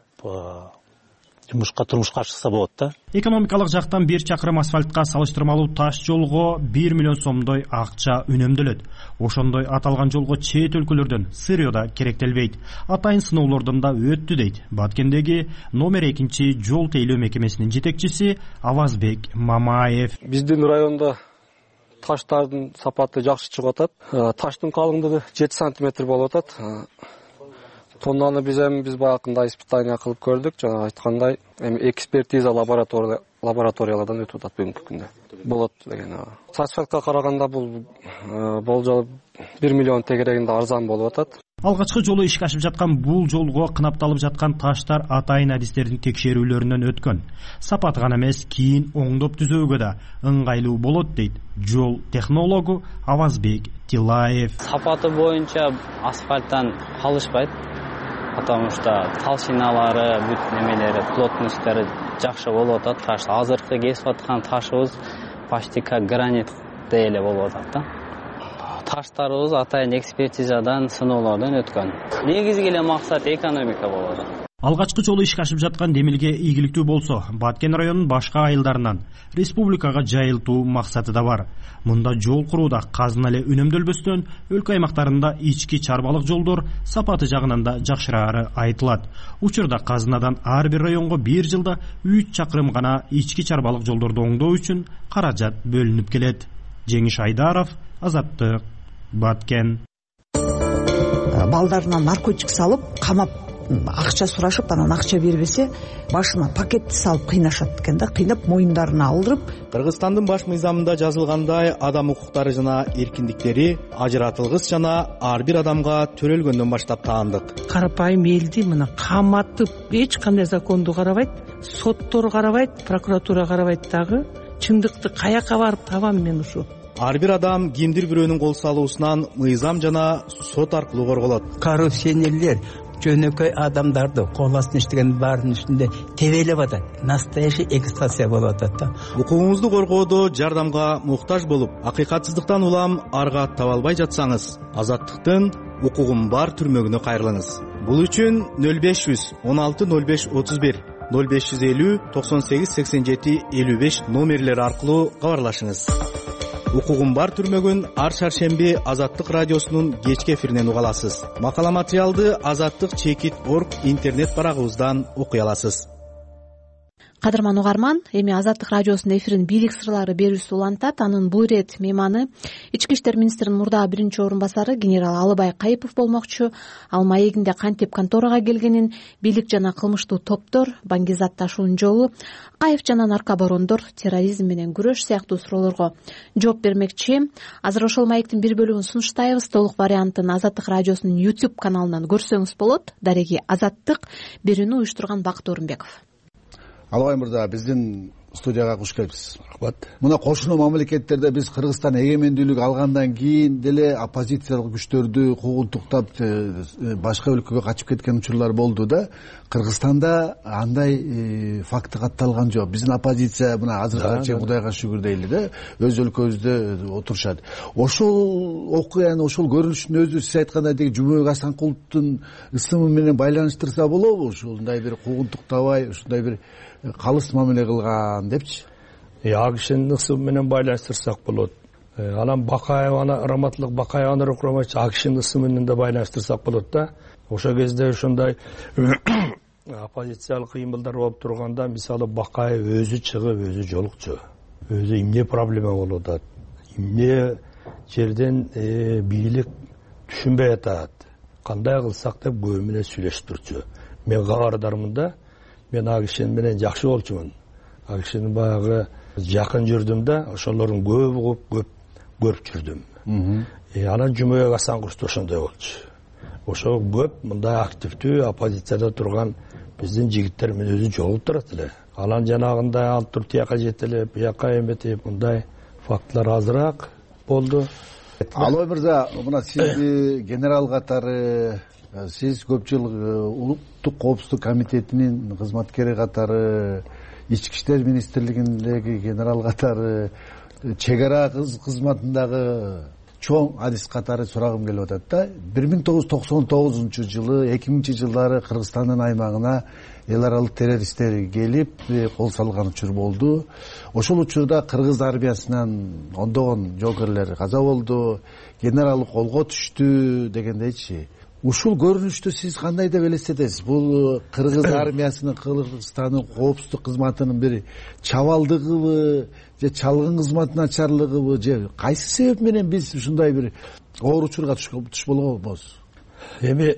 жумушка турмушка чыкса болот да. Экономикалык жактан бир чакырым асфальтка салыштырмалуу таш жолго бир миллион сомдой акча үнөмдөлөт. Ошондой аталган жолго чет өлкөлөрдөн сырьё да керектелбейт. Атайын сыноолордон да өттү дейт Баткендеги номер экинчи жол тейлөө мекемесинин жетекчиси Авазбек Мамаев. Биздин районда таштардын сапаты жакшы чыгып атат. Таштын калыңдыгы жети сантиметр болуп атат. Тоннаны биз эми биз баягындай испытание кылып көрдүк. Жана айткандай, эми экспертиза лаборатория лабораториялардан өтүп атат бүгүнкү күндө. Болот деген. Асфальтка караганда бул болжол бир миллион тегерегинде арзан болуп атат. Алгачкы жолу ишке ашып жаткан бул жолго кынапталып жаткан таштар атайын адистердин текшерүүлөрүнөн өткөн. Сапаты гана эмес, кийин оңдоп түзөөгө да ыңгайлуу болот дейт жол технологу Авазбек Тилаев. Сапаты боюнча асфальттан калышпайт. Потому что толщиналары, бүт немелери, плотносттары жакшы болуп атат. Таш азыркы кесип аткан ташыбыз почти как гранит эле болуп атат да. Таштарыбыз атайын экспертизадан, сыноолордон өткөн. Негизги эле максат экономика болот. Алгачкы жолу ишке ашып жаткан демилге ийгиликтүү болсо, Баткен районунун башка айылдарынан республикага жайылтуу максаты да бар. Мында жол курууда казына эле үнөмдөлбөстөн, өлкө аймактарында ички чарбалык жолдор сапаты жагынан да жакшыраары айтылат. Учурда казынадан ар бир районго бир жылда үч чакырым гана ички чарбалык жолдорду оңдоо үчүн каражат бөлүнүп келет. Жеңиш Айдаров, Азаттык, Баткен. Балдарына наркотик салып, камап акча сурашып анан акча бербесе башына пакетти салып кыйнашат экен да, кыйнап моюндарына алдырып. Кыргызстандын баш мыйзамында жазылгандай адам укуктары жана эркиндиктери ажыратылгыс жана ар бир адамга төрөлгөндөн баштап таандык. Карапайым элди мына каматып эч кандай законду карабайт, соттор карабайт, прокуратура карабайт дагы. Чындыкты каяка барып табам мен ушу? Ар бир адам кимдир бирөөнүн кол салуусунан мыйзам жана сот аркылуу корголот. Коррупционерлер жөнөкөй адамдарды кол астына иштеген баарынын үстүндө тебелеп атат. Настоящий эксплуатация болуп атат да. Укугуңузду коргоодо жардамга муктаж болуп, акыйкатсыздыктан улам арга таба албай жатсаңыз, Азаттыктын укугум бар түрмөгүнө кайрылыңыз. Бул үчүн нөл беш жүз он алты нөл беш отуз бир, нөл беш жүз элүү токсон сегиз сексен жети элүү беш номерлери аркылуу кабарлашыңыз. Укугум бар түрмөгүн ар шаршемби Азаттык радиосунун кечки эфиринен уга аласыз. Макала материалды Азаттык чекит орг интернет барагыбыздан окуй аласыз. Кадырман угарман, эми Азаттык радиосунун эфирин бийлик сырлары берүүсү улантат. Анын бул ирет мейманы Ички иштер министринин мурда биринчи орун басары генерал Алыбай Кайыпов болмокчу. Ал маегинде кантип конторага келгенин, бийлик жана кылмыштуу топтор, Баңгизат Ташуун жолу, Кайыв жана наркобарондор, терроризм менен күрөш сыяктуу суроолорго жооп бермекчи. Азыр ошол маектин бир бөлүгүн сунуштайбыз. Толук вариантын Азаттык радиосунун YouTube каналынан көрсөңүз болот. Дареги Азаттык берүүнү уюштурган Бакыт Орунбеков. Алыбай мырза, биздин студияга куш келипсиз. Рахмат. Мына кошуна мамлекеттерде биз Кыргызстан эгемендүүлүк алгандан кийин деле оппозициялык күчтөрдү куугунтуктап башка өлкөгө качып кеткен учурлар болду да. Кыргызстанда андай факты катталган жок. Биздин оппозиция мына азыркы чейин Кудайга шүгүр дейли да, өз өлкөбүздө отурушат. Ошол окуяны, ошол көрүнүштүн өзү сиз айткандай деги Жумабек Асанкуловдун ысымы менен байланыштырса болобу? Ушундай бир куугунтуктабай, ушундай бир калыс мамиле кылган депчи. А кишинин ысымы менен байланыштырсак болот. Анан Бакаеваны, Раматлык Бакаеваны Рукромович а кишинин ысымы менен да байланыштырсак болот да. Ошол кезде ушундай оппозициялык кыймылдар болуп турганда, мисалы Бакаев өзү чыгып, өзү жолукчу. Өзү эмне проблема болуп атат? Эмне жерден бийлик түшүнбөй атат? Кандай кылсак деп көбү менен сүйлөшүп турчу. Мен кабардармын да. Мен а кишинин менен жакшы болчумун. А кишинин баягы жакын жүрдүм да, ошолордун көбү көп көрүп жүрдүм. Анан Жумабек Асанкулов ошондой болчу. Ошол көп мындай активдүү оппозицияда турган биздин жигиттер менен өзү жолугуп турат эле. Анан жанагындай алып туруп тияка жетелеп, бияка эметип, мындай фактылар азыраак болду. Алыбай мырза, мына сизди генерал катары, сиз көп жыл улуттук коопсуздук комитетинин кызматкери катары, Ички иштер министрлигиндеги генерал катары, чек ара кызматындагы чоң адис катары сурагым келип атат да. бир миң тогуз жүз токсон тогузунчу жылы, эки миңинчи жылдары Кыргызстандын аймагына эл аралык террористтер келип кол салган учур болду. Ошол учурда кыргыз армиясынан ондогон жоокерлер каза болду, генерал колго түштү дегендейчи. Ушул көрүнүштү сиз кандай деп элестетесиз? Бул кыргыз армиясынын, Кыргызстандын коопсуздук кызматынын бир чабалдыгыбы, же чалгын кызматынын начарлыгыбы, же кайсы себеп менен биз ушундай бир оор учурга түшпөлөбүз? Эми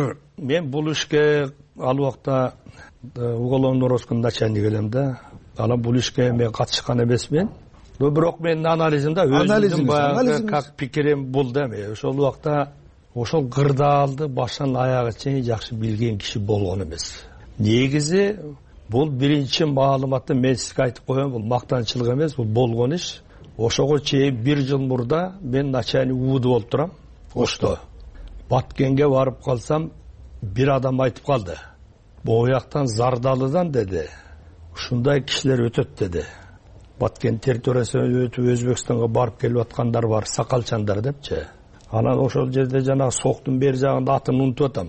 мен бул ишке ал убакта уголовный розыскын начальниги элем да. Анан бул ишке мен катышкан эмесмин. Но бирок менин анализимде өзүмдүн баягы как пикирим бул да. Ошол убакта ошол кырдаалды башынан аягына чейин жакшы билген киши болгон эмес. Негизи бул биринчи маалыматты мен сизге айтып коем, бул мактанчылык эмес, бул болгон иш. Ошого чейин бир жыл мурда мен начальник УВД болуп турам. Ошто Баткенге барып калсам, бир адам айтып калды. Бул жактан Зардалыдан деди, ушундай кишилер өтөт деди. Баткен территориясынан өтүп Өзбекстанга барып келип аткандар бар, сакалчандар депчи. Анан ошол жерде жана соктун бер жагында атын унутуп атам.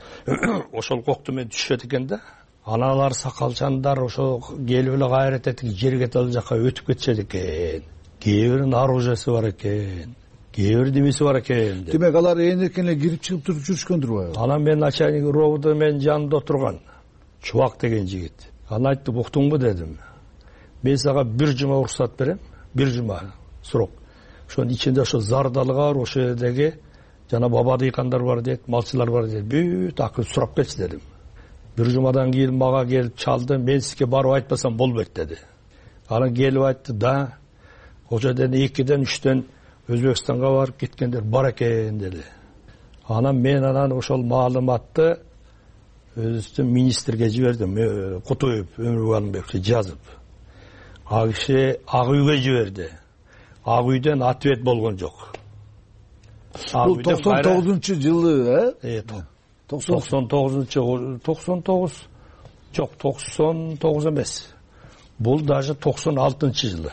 Ошол кокту мен түшөт экен да. Аналар сакалчандар ошо келип эле кайрат этип жерге тал жака өтүп кетишет экен. Кээ биринин оружиеси бар экен. Кээ бир демеси бар экен. Демек алар ээн-эркен эле кирип чыгып туруп жүрүшкөн турбайбы? Анан мен начальник ровд менин жанымда отурган Чубак деген жигит. Анан айтты, уктуңбу дедим. Мен сага бир жума уруксат берем, бир жума срок. Ошонун ичинде ошо Зардалыга, ошо жердеги жана баба дыйкандар бар дейт, малчылар бар дейт. Бүт акыл сурап келчи дедим. Бир жумадан кийин мага келип чалды, мен сизге барып айтпасам болбойт деди. Анан келип айтты да, ошо деди экиден үчтөн Өзбекстанга барып кеткендер бар экен деди. Анан мен анан ошол маалыматты өзүбүздүн министрге жибердим, Кутуев Өмүрбек Алымбековиче жазып. Ал киши Ак үйгө жиберди. Ак үйдөн ответ болгон жок. Бул токсон тогузунчу жылы, э? токсон тогузунчу токсон тогуз жок, токсон тогуз эмес. Бул даже токсон алтынчы жылы.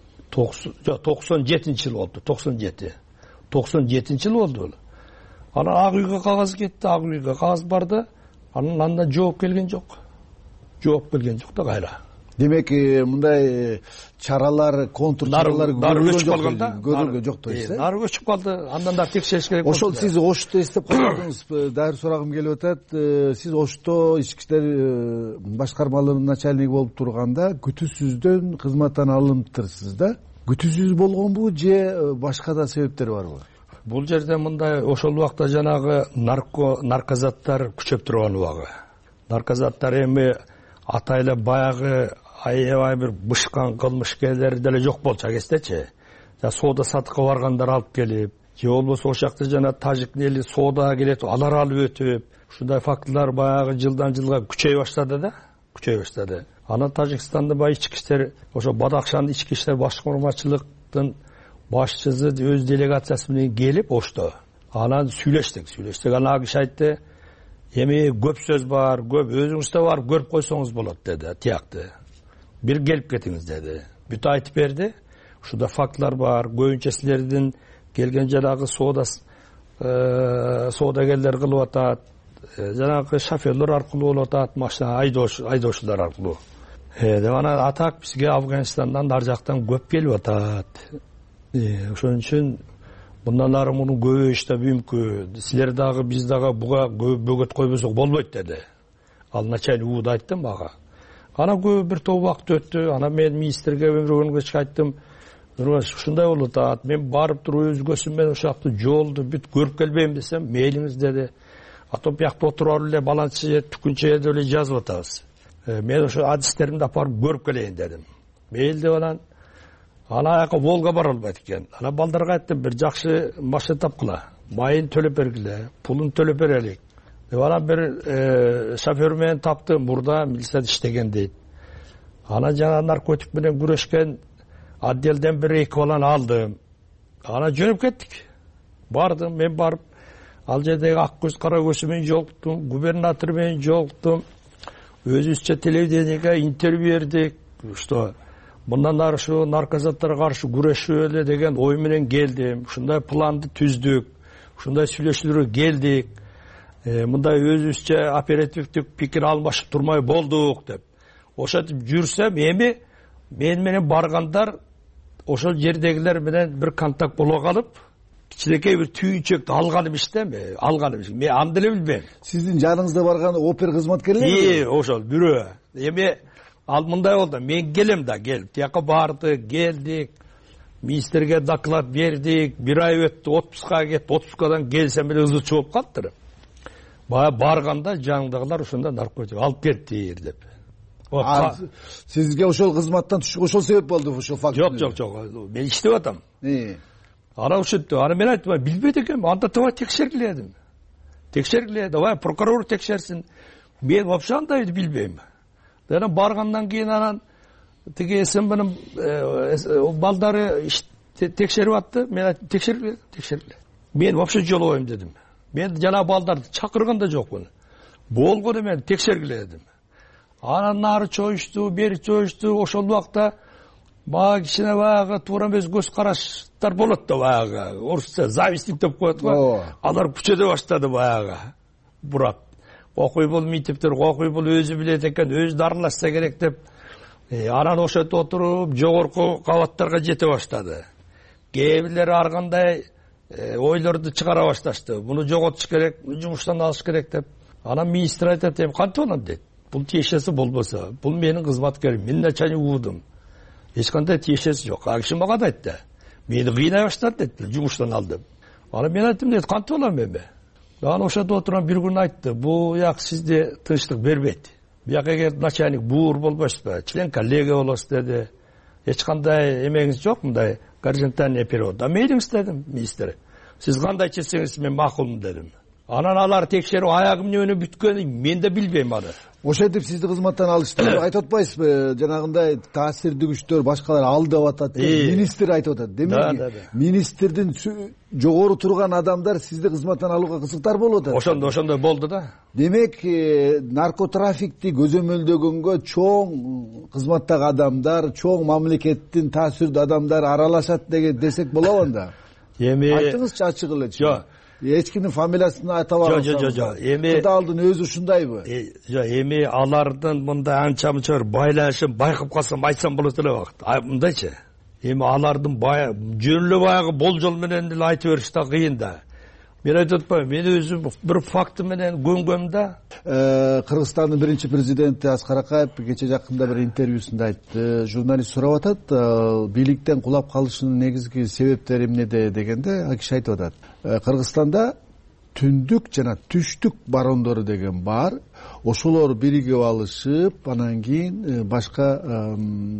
токсон жетинчи жыл болду, токсон жети. токсон жетинчи жыл болду бул. Анан Ак үйгө кагаз кетти, Ак үйгө кагаз барды. Анан андан жооп келген жок. Жооп келген жок да кайра. Демек, мындай чаралар, контур чаралар көрүлгөн жок дейсиз э? Нары көчүп калды. Андан да текшериш керек. Ошол сиз Ошто эстеп калдыңыз. Дайыр сурагым келип атат. Сиз Ошто ички иштер башкармалыгынын начальниги болуп турганда күтүүсүздөн кызматтан алыныптырсыз да? Күтүүсүз болгонбу же башка да себептер барбы? Бул жерде мындай ошол убакта жанагы нарко наркозаттар күчөп турган убагы. Наркозаттар эми атайлы баягы аябай бир бышкан кылмышкерлер деле жок болчу кездечи. Соода сатыкка баргандар алып келип, же болбосо ошол жакта жана тажик эли соодага келет, алар алып өтүп, ушундай фактылар баягы жылдан жылга күчөй баштады да, күчөй баштады. Анан Тажикстанда баягы ички иштер, ошо Бадакшан ички иштер башкармачылыктын башчысы өз делегациясы менен келип Ошто. Анан сүйлөштүк, сүйлөштүк. Анан ал киши айтты, эми көп сөз бар, көп өзүңүз да барып көрүп койсоңуз болот деди, тиякты. Бир келип кетиңиз деди. Бүт айтып берди. Ушунда фактылар бар, көбүнчө силердин келген жанагы соода соодагерлер кылып атат, жанагы шоферлор аркылуу болуп атат, машина айдооч айдоочулар аркылуу. Деп анан атак бизге Афганистандан ар жактан көп келип атат. Ошон үчүн мындан ары мунун көбөйүшү да мүмкүн. Силер дагы биз дагы буга бөгөт койбосок болбойт деди. Ал начальник ууду айтты мага. Анан көп бир топ убакыт өттү. Анан мен министрге Өмүрбек айттым, ушундай болуп атат. Мен барып туруп өзгөсү менен ошол жолду бүт көрүп келбейм десем, мейлиңиз деди. Атоп бияқта отуруп эле баланчы түкүнчө эле жазып атабыз. Мен ошо адистеримди апарып көрүп келейин дедим. Мейли деп анан Ана аяка Волга бара албайт экен. Анан балдарга айттым, бир жакшы машина тапкыла, майын төлөп бергиле, пулун төлөп берелик. Деп анан бир шофер менен тапты, мурда милицияда иштеген дейт. Анан жана наркотик менен күрөшкен отделден бир эки баланы алдым. Анан жөнөп кеттик. Бардым, мен барып, ал жердеги ак көз кара көзү менен жолуктум, губернатор менен жолуктум. Өзүбүзчө телевидениеге интервью бердик. Что мындан ары ушу наркозаттарга каршы күрөшүп эле деген ой менен келдим. Ушундай планды түздүк. Ушундай сүйлөшүүлөргө келдик. Мындай өзүбүзчө оперативдик пикир алмашып турмай болдук деп. Ошентип жүрсөм, эми мен менен баргандар ошол жердегилер менен бир контакт боло калып, кичинекей бир түйүнчөктү алганым иштеби, алганым иш. Мен аны деле билбейм. Сиздин жаныңызда барган опер кызматкерлер? Ии, ошол бирөө. Эми ал мындай болду, мен келем да, келип, тияка барды, келдик, министрге доклад бердик, бир ай өттү, отпуска кетти, отпускадан келсем эле ызычы болуп калыптыр. Бая барганда жаныңдагылар ошондо наркотик алып кетти деп. Сизге ошол кызматтан түшүп ошол себеп болду ошол факт? Жок, жок, жок. Мен иштеп атам. Ана ушинтип, ана мен айттым, билбейт экенмин, анда давай текшергиле дедим. Текшергиле, давай прокурор текшерсин. Мен вообще андайды билбейм. Анан баргандан кийин анан тиги СМБнын балдары текшерип атты. Мен айттым, текшергиле, текшергиле. Мен вообще жолобойм дедим. Мен жана балдарды чакырган да жокмун. Болгон эмен текшергиле дедим. Анан нары чоюшту, бери чоюшту, ошол убакта бага кичине баягы туура эмес көз караштар болот да баягы. Орусча завистник деп коет го. Алар күчөдө баштады баягы. Бурап. Окуй бул митиптер, окуй бул өзү билет экен, өзү аралашса керек деп. Анан ошентип отуруп, жогорку кабаттарга жете баштады. Кээ бирлери ар кандай ойлорду чыгара башташты. Муну жоготуш керек, жумуштан алыш керек деп. Анан министр айтат, эми кантип болот дейт. Бул тиешеси болбосо, бул менин кызматкерим, мен начальник уудум. Эч кандай тиешеси жок. А киши мага да айтты. Мени кыйнай баштады дейт, жумуштан алдым. анан мен айттым дейт кантип алам эми. Анан ошодо отурган бир күн айтты, бул як сизде тынчтык бербейт. Бияка эгер начальник буур болбойсузбу, член коллега болосуз деди. Эч кандай эмеңиз жок, мындай горизонтальный перевод. Да мейлиңиз дедим, министр. Сиз кандай чечсеңиз мен макулмун дедим. Анан алар текшерип аягым эмне бүткөнүн мен да билбейм аны. Ошентип сизди кызматтан алышты. Айтып атпайсызбы, жанагындай таасирдүү күчтөр башкалар ал деп атат, министр айтып атат. Демек, министрдин жогору турган адамдар сизди кызматтан алууга кызыктар болуп атат. Ошондо ошондой болду да. Демек, наркотрафикти көзөмөлдөгөнгө чоң кызматтагы адамдар, чоң мамлекеттин таасирдүү адамдар аралашат деген десек болобу анда? Эми айтыңызчы ачык элечи. Жок. Эч кимдин фамилиясын айта албайсыз. Жок, жок, жок. Эми Кыдалдын өзү ушундайбы? Жок, эми алардын мындай анча мынча байланышын байкап калсам айтсам болот эле убакыт. Мындайчы. Эми алардын жөн эле баягы болжол менен эле айтып бериш да кыйын да. Мен айтып атпайм, мен өзүм бир факты менен көнгөм да. Кыргызстандын биринчи президенти Аскар Акаев кече жакында бир интервьюсунда айтты. Журналист сурап атат, бийликтен кулап калышынын негизги себептери эмнеде дегенде, ал киши айтып атат. Кыргызстанда түндүк жана түштүк барондору деген бар. Ошолор биригип алышып, анан кийин башка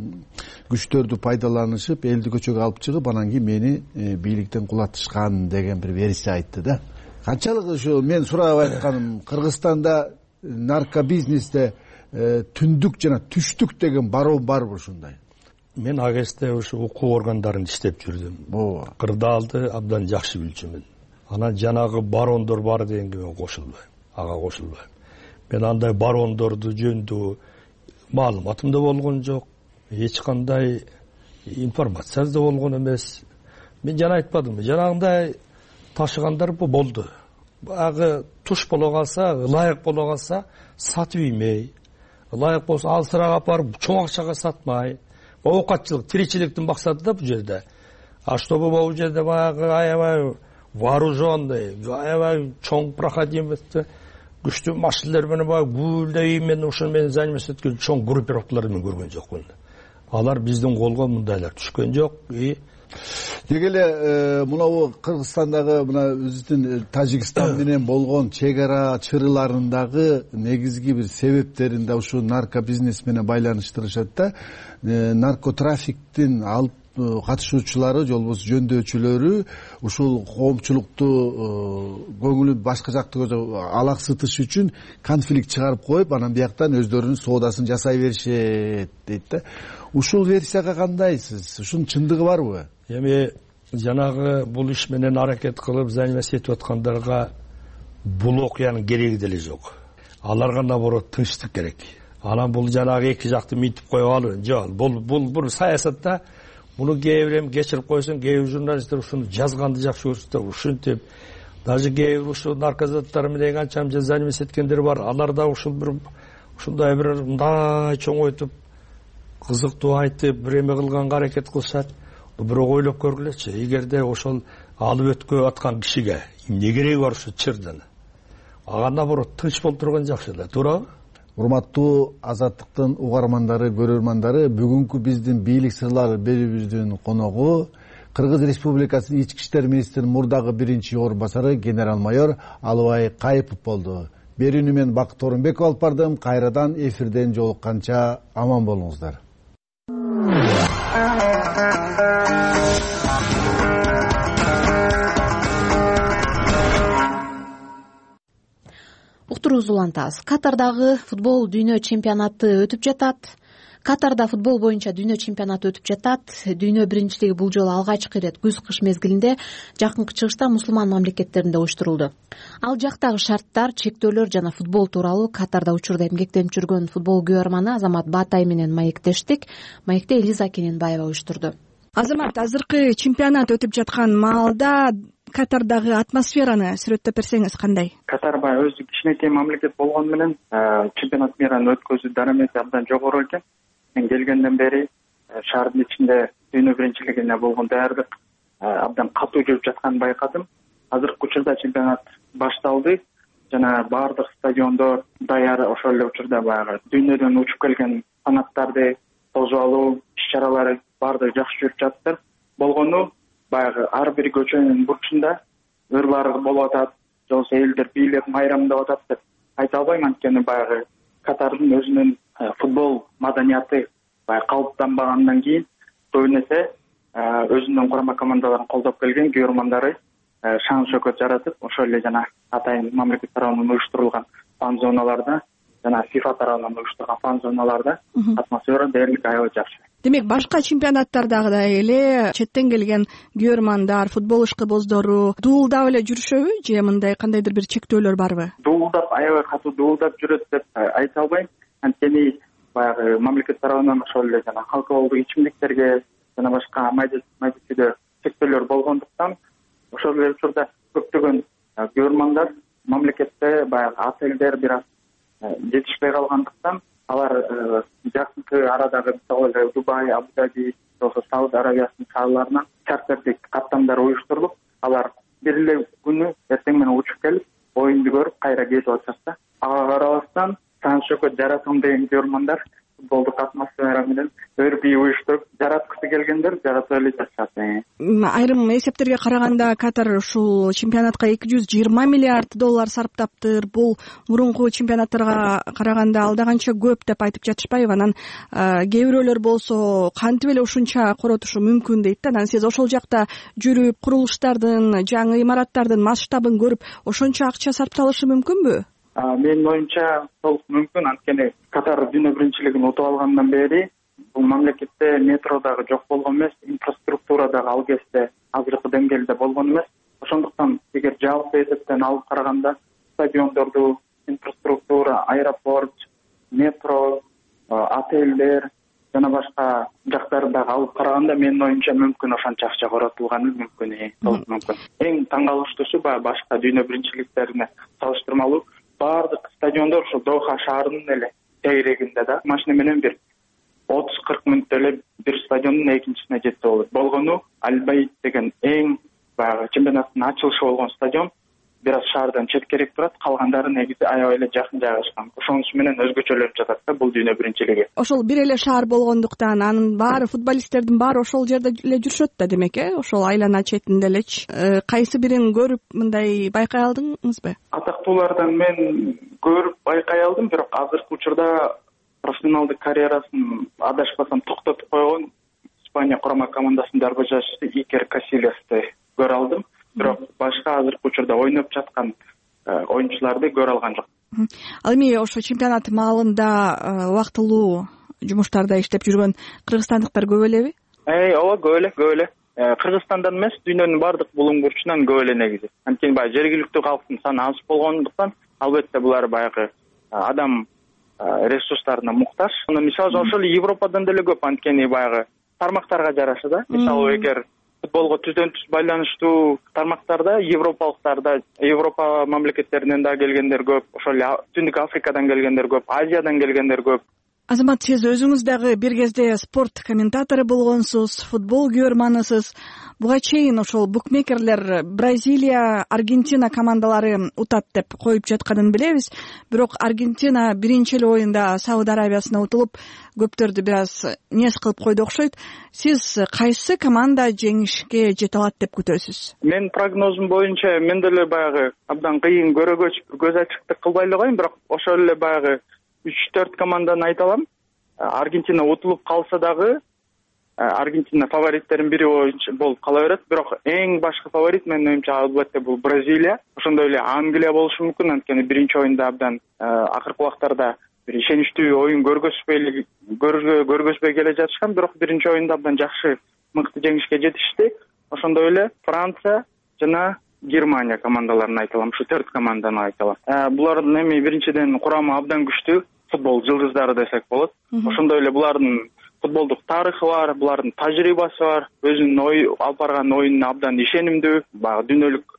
күчтөрдү пайдаланышып, элди көчөгө алып чыгып, анан кийин мени бийликтен кулатышкан деген бир версия айтты да. Канчалык ушу мен сурап айтканым, Кыргызстанда наркобизнесте түндүк жана түштүк деген барон барбы ушундай? Мен ал кезде ушу укук органдарында иштеп жүрдүм. Кырдаалды абдан жакшы билчүмүн. Анан жанагы барондор бар дегенге мен кошулбайм, ага кошулбайм. Мен андай барондорду жөнүндө маалыматым да болгон жок, эч кандай информация да болгон эмес. Мен жана айтпадымбы, жанагындай ташыгандар болду. Баягы туш боло калса, ылайык боло калса сатып иймей, ылайык болсо алысыраак апарып чоң акчага сатмай, оокатчылык, тиричиликтин максаты да бул жерде. А чтобы бул жерде баягы аябай вооруженный, аябай чоң проходимости, күчтүү машиналар менен баягы гүлдөй мен ошону менен заниматься эткөн чоң группировкаларды мен көргөн жокмун. Алар биздин колго мындайлар түшкөн жок. Деги эле мынабу Кыргызстандагы мына өзүбүздүн Тажикстан менен болгон чек ара чырыларындагы негизги бир себептерин да ушу наркобизнес менен байланыштырышат да. Наркотрафиктин алып катышуучулары же болбосо жөндөочүлөрү ушул коомчулукту көңүлү башка жакка алаксытыш үчүн конфликт чыгарып коюп, анан бияктан өздөрүнүн соодасын жасай беришет дейт да. Ушул версияга кандайсыз? Ушунун чындыгы барбы? Эми жанагы бул иш менен аракет кылып заниматься этип аткандарга бул окуянын кереги деле жок. Аларга наоборот тынчтык керек. Анан бул жанагы эки жакты мынтип коюп алуу жок. Бул бул бул саясатта муну кээ бир эми кечирип койсоң, кээ бир журналисттер ушуну жазганды жакшы көрүшөт да, ушинтип даже кээ бир ушу наркозаттар менен канча мынча заниматься эткендер бар. Алар да ушул бир ушундай бир мындай чоңойтуп кызыктуу айтып, бир эме кылганга аракет кылышат. Бирок ойлоп көргүлөчү, эгерде ошол алып өткө аткан кишиге эмне кереги бар ушу чырдын? Ага наоборот тынч болуп турган жакшы эле, туурабы? Урматтуу Азаттыктын угармандары, көрөрмандары, бүгүнкү биздин бийлик сырлары берүүбүздүн коногу Кыргыз Республикасынын ички иштер министринин мурдагы биринчи орун басары генерал-майор Алыбай Кайыпов болду. Берүүнү мен Бакыт Орунбеков алып бардым. Кайрадан эфирден жолукканча аман болуңуздар. Уктуруубузду улантабыз. Катардагы футбол дүйнө чемпионаты өтүп жатат. Катарда футбол боюнча дүйнө чемпионаты өтүп жатат. Дүйнө биринчилиги бул жолу алгачкы ирет күз-кыш мезгилинде жакынкы чыгышта мусулман мамлекеттеринде уюштурулду. Ал жактагы шарттар, чектөөлөр жана футбол тууралуу Катарда учурда эмгектенип жүргөн футбол күйөрманы Азамат Баатай менен маектештик. Маекте Элиза Кененбаева уюштурду. Азамат, азыркы чемпионат өтүп жаткан маалда Катардагы атмосфераны сүрөттөп берсеңиз кандай? Катар баягы өзү кичинекей мамлекет болгону менен чемпионат мейрамын өткөзүү дарамети абдан жогору экен. Мен келгенден бери шаардын ичинде дүйнө биринчилигине болгон даярдык абдан катуу жүрүп жатканын байкадым. Азыркы учурда чемпионат башталды жана баардык стадиондор даяр, ошол эле учурда баягы дүйнөдөн учуп келген фанаттарды кожо алуу иш-чаралары баардыгы жакшы жүрүп жатты. Болгону баягы ар бир көчөнүн бурчунда ыр барыгы болуп атат, же болбосо элдер бийлеп майрамдап атат деп айта албайм. Анткени баягы Катардын өзүнүн футбол маданияты баягы калыптанбагандан кийин көбүн эсе өзүнүн курама командаларын колдоп келген күйөрмандары шаң шөкөт жаратып, ошол эле жана атайын мамлекет тарабынан уюштурулган фан зоналарда жана FIFA тарабынан уюштурган фан зоналарда атмосфера дээрлик аябай жакшы. Демек башка чемпионаттардагыдай эле четтен келген күйөрмандар, футбол ишкыбоздору дуулдап эле жүрүшөбү же мындай кандайдыр бир чектөөлөр барбы? Дуулдап, аябай катуу дуулдап жүрөт деп айта албайм. Анткени баягы мамлекет тарабынан ошол эле жана алкоголдук ичимдиктерге жана башка майдечүүдө чектөөлөр болгондуктан ошол эле учурда көптөгөн күйөрмандар мамлекетте баягы отелдер бир аз жетишпей калгандыктан алар жакынкы арадагы мисалы Дубай, Абу-Даби, болсо Сауд Арабиясынын шаарларынан чартердик каттамдар уюштурулуп, алар бир эле күнү эртең менен учуп келип, оюнду көрүп кайра кетип атышат. Ага карабастан шаң шөкөт жаратам деген күйөрмандар футболдук атмосфера менен өрбүй уюштуруп жараткысы келгендер жарата эле жатышат. Айрым эсептерге караганда Катар ушул чемпионатка эки жүз жыйырма миллиард доллар сарптаптыр. Бул мурунку чемпионаттарга караганда алда канча көп деп айтып жатышпайбы? Анан кээ бирөөлөр болсо кантип эле ушунча коротушу мүмкүн дейт да. Анан сиз ошол жакта жүрүп, курулуштардын, жаңы имараттардын масштабын көрүп, ошончо акча сарпталышы мүмкүнбү? Менин оюмча толук мүмкүн. Анткени Катар дүйнө биринчилигин утуп алгандан бери бул мамлекетте метро дагы жок болгон эмес, инфраструктура дагы ал кезде азыркы деңгээлде болгон эмес. Ошондуктан эгер жалпы эсептен алып караганда стадиондорду, инфраструктура, аэропорт, метро, отелдер жана башка жактарды дагы алып караганда менин оюмча мүмкүн ошончо акча коротулганы мүмкүн, толук мүмкүн. Эң таң калыштуусу баягы башка дүйнө биринчиликтерине салыштырмалуу баардык стадиондор ушул Доха шаарынын эле тегерегинде да машина менен бир отуз кырк мүнөттө эле бир стадиондун экинчисине жетсе болот. Болгону Аль-Байт деген эң баягы чемпионаттын ачылышы болгон стадион бир аз шаардан четкерээк турат, калгандары негизи аябай эле жакын жайгашкан. Ошонусу менен өзгөчөлөнүп жатат да бул дүйнө биринчилиги. Ошол бир эле шаар болгондуктан анын баары футболисттердин баары ошол жерде эле жүрүшөт да демек, э? Ошол айлана четинде элечи. Кайсы бирин көрүп мындай байкай алдыңызбы? Атактуулардан мен көрүп байкай алдым, бирок азыркы учурда профессионалдык карьерасын адашпасам токтотуп койгон Испания курама командасынын дарбажашчысы Икер Касильясты көрө алдым. Бирок башка азыркы учурда ойноп жаткан оюнчуларды көрө алган жок. Ал эми ошо чемпионат маалында убактылуу жумуштарда иштеп жүргөн кыргызстандыктар көп элеби? Эй, ооба, көп эле, көп эле. Кыргызстандан эмес, дүйнөнүн бардык булуң бурчунан көп эле негизи. Анткени баягы жергиликтүү калктын саны аз болгондуктан, албетте булар баягы адам ресурстарына муктаж. Мисалы ошол Европадан деле көп, анткени баягы тармактарга жараша да. Мисалы эгер футболго түздөн түз байланыштуу тармактарда европалыктарда, Европа мамлекеттеринен да келгендер көп, ошол эле Түндүк Африкадан келгендер көп, Азиядан келгендер көп. Азамат, сиз өзүңүз дагы бир кезде спорт комментатору болгонсуз, футбол күйөрманысыз. Буга чейин ошол букмекерлер Бразилия, Аргентина командалары утат деп коюп жатканын билебиз. Бирок Аргентина биринчи эле оюнда Сауд Арабиясына утулуп, көптөрдү бир аз нес кылып койду окшойт. Сиз кайсы команда жеңишке жете алат деп күтөсүз? Мен прогнозум боюнча мен деле баягы абдан кыйын көрөгөч көз ачыктык кылбай эле коеюн, бирок ошол эле баягы үч төрт команданы айта алам. Аргентина утулуп калса дагы Аргентина фавориттерин бири болуп кала берет, бирок эң башкы фаворит менин оюмча албетте бул Бразилия. Ошондой эле Англия болушу мүмкүн, анткени биринчи оюнда абдан акыркы убактарда бир ишеничтүү оюн көргөзбөй көргөзбөй келе жатышкан, бирок биринчи оюнда абдан жакшы мыкты жеңишке жетишти. Ошондой эле Франция жана Германия командаларын айта алам, ушу төрт команданы айта алам. Булардын эми биринчиден курамы абдан күчтүү, футбол жылдыздары десек болот. Ошондой эле булардын футболдук тарыхы бар, булардын тажрыйбасы бар, өзүнүн ой алып барган оюнуна абдан ишенимдүү, баягы дүйнөлүк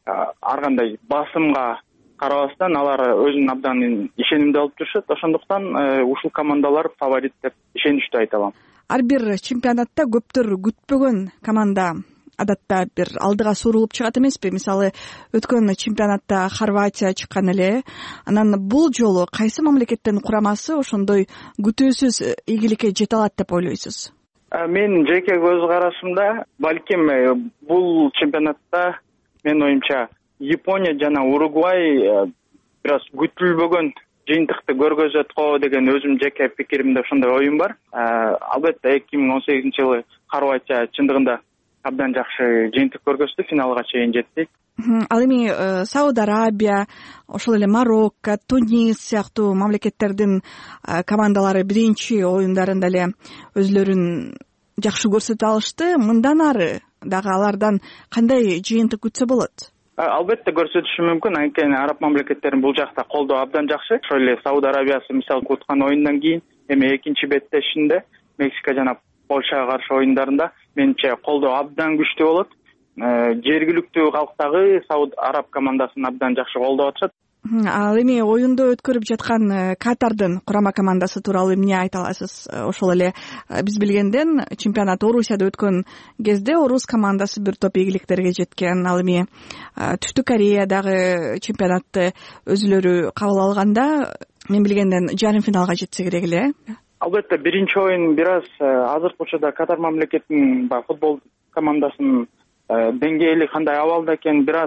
ар кандай басымга карабастан алар өзүн абдан ишенимдүү алып жүрүшөт. Ошондуктан ушул командалар фаворит деп ишеничтүү айта алам. Ар бир чемпионатта көптөр күтпөгөн команда адатта бир алдыга сурулуп чыгат эмеспи? Мисалы, өткөн чемпионатта Хорватия чыккан эле. Анан бул жолу кайсы мамлекеттин курамасы ошондой күтүүсүз ийгиликке жете алат деп ойлойсуз? Мен жеке көз карашымда балким бул чемпионатта менин оюмча Япония жана Уругвай бир аз күтүлбөгөн жыйынтыкты көргөзөт го деген өзүм жеке пикиримде ошондой оюм бар. Албетте эки миң он сегизинчи жылы Хорватия чындыгында абдан жакшы жыйынтык көргөздү, финалга чейин жетти. Ал эми Сауд Арабия, ошол эле Марокко, Тунис сыяктуу мамлекеттердин командалары биринчи оюндарында эле өзлөрүн жакшы көрсөтө алышты. Мындан ары дагы алардан кандай жыйынтык күтсө болот? Албетте көрсөтүшү мүмкүн, анткени араб мамлекеттерин бул жакта колдоо абдан жакшы. Ошол эле Сауд Арабиясы мисалы уткан оюндан кийин эми экинчи беттешинде Мексика жана Польшага каршы оюндарында менимче колдоо абдан күчтүү болот. Жергиликтүү калк дагы Сауд Араб командасын абдан жакшы колдоп атышат. Ал эми оюнду өткөрүп жаткан Катардын курама командасы тууралуу эмне айта аласыз? Ошол эле биз билгенден чемпионат Орусияда өткөн кезде орус командасы бир топ ийгиликтерге жеткен. Ал эми Түштүк Кореядагы чемпионатты өзүлөрү кабыл алганда мен билгенден жарым финалга жетсе керек эле. Албетте биринчи оюн бир аз азыркы учурда Катар мамлекетинин футбол командасынын деңгээли кандай абалда экенин бир аз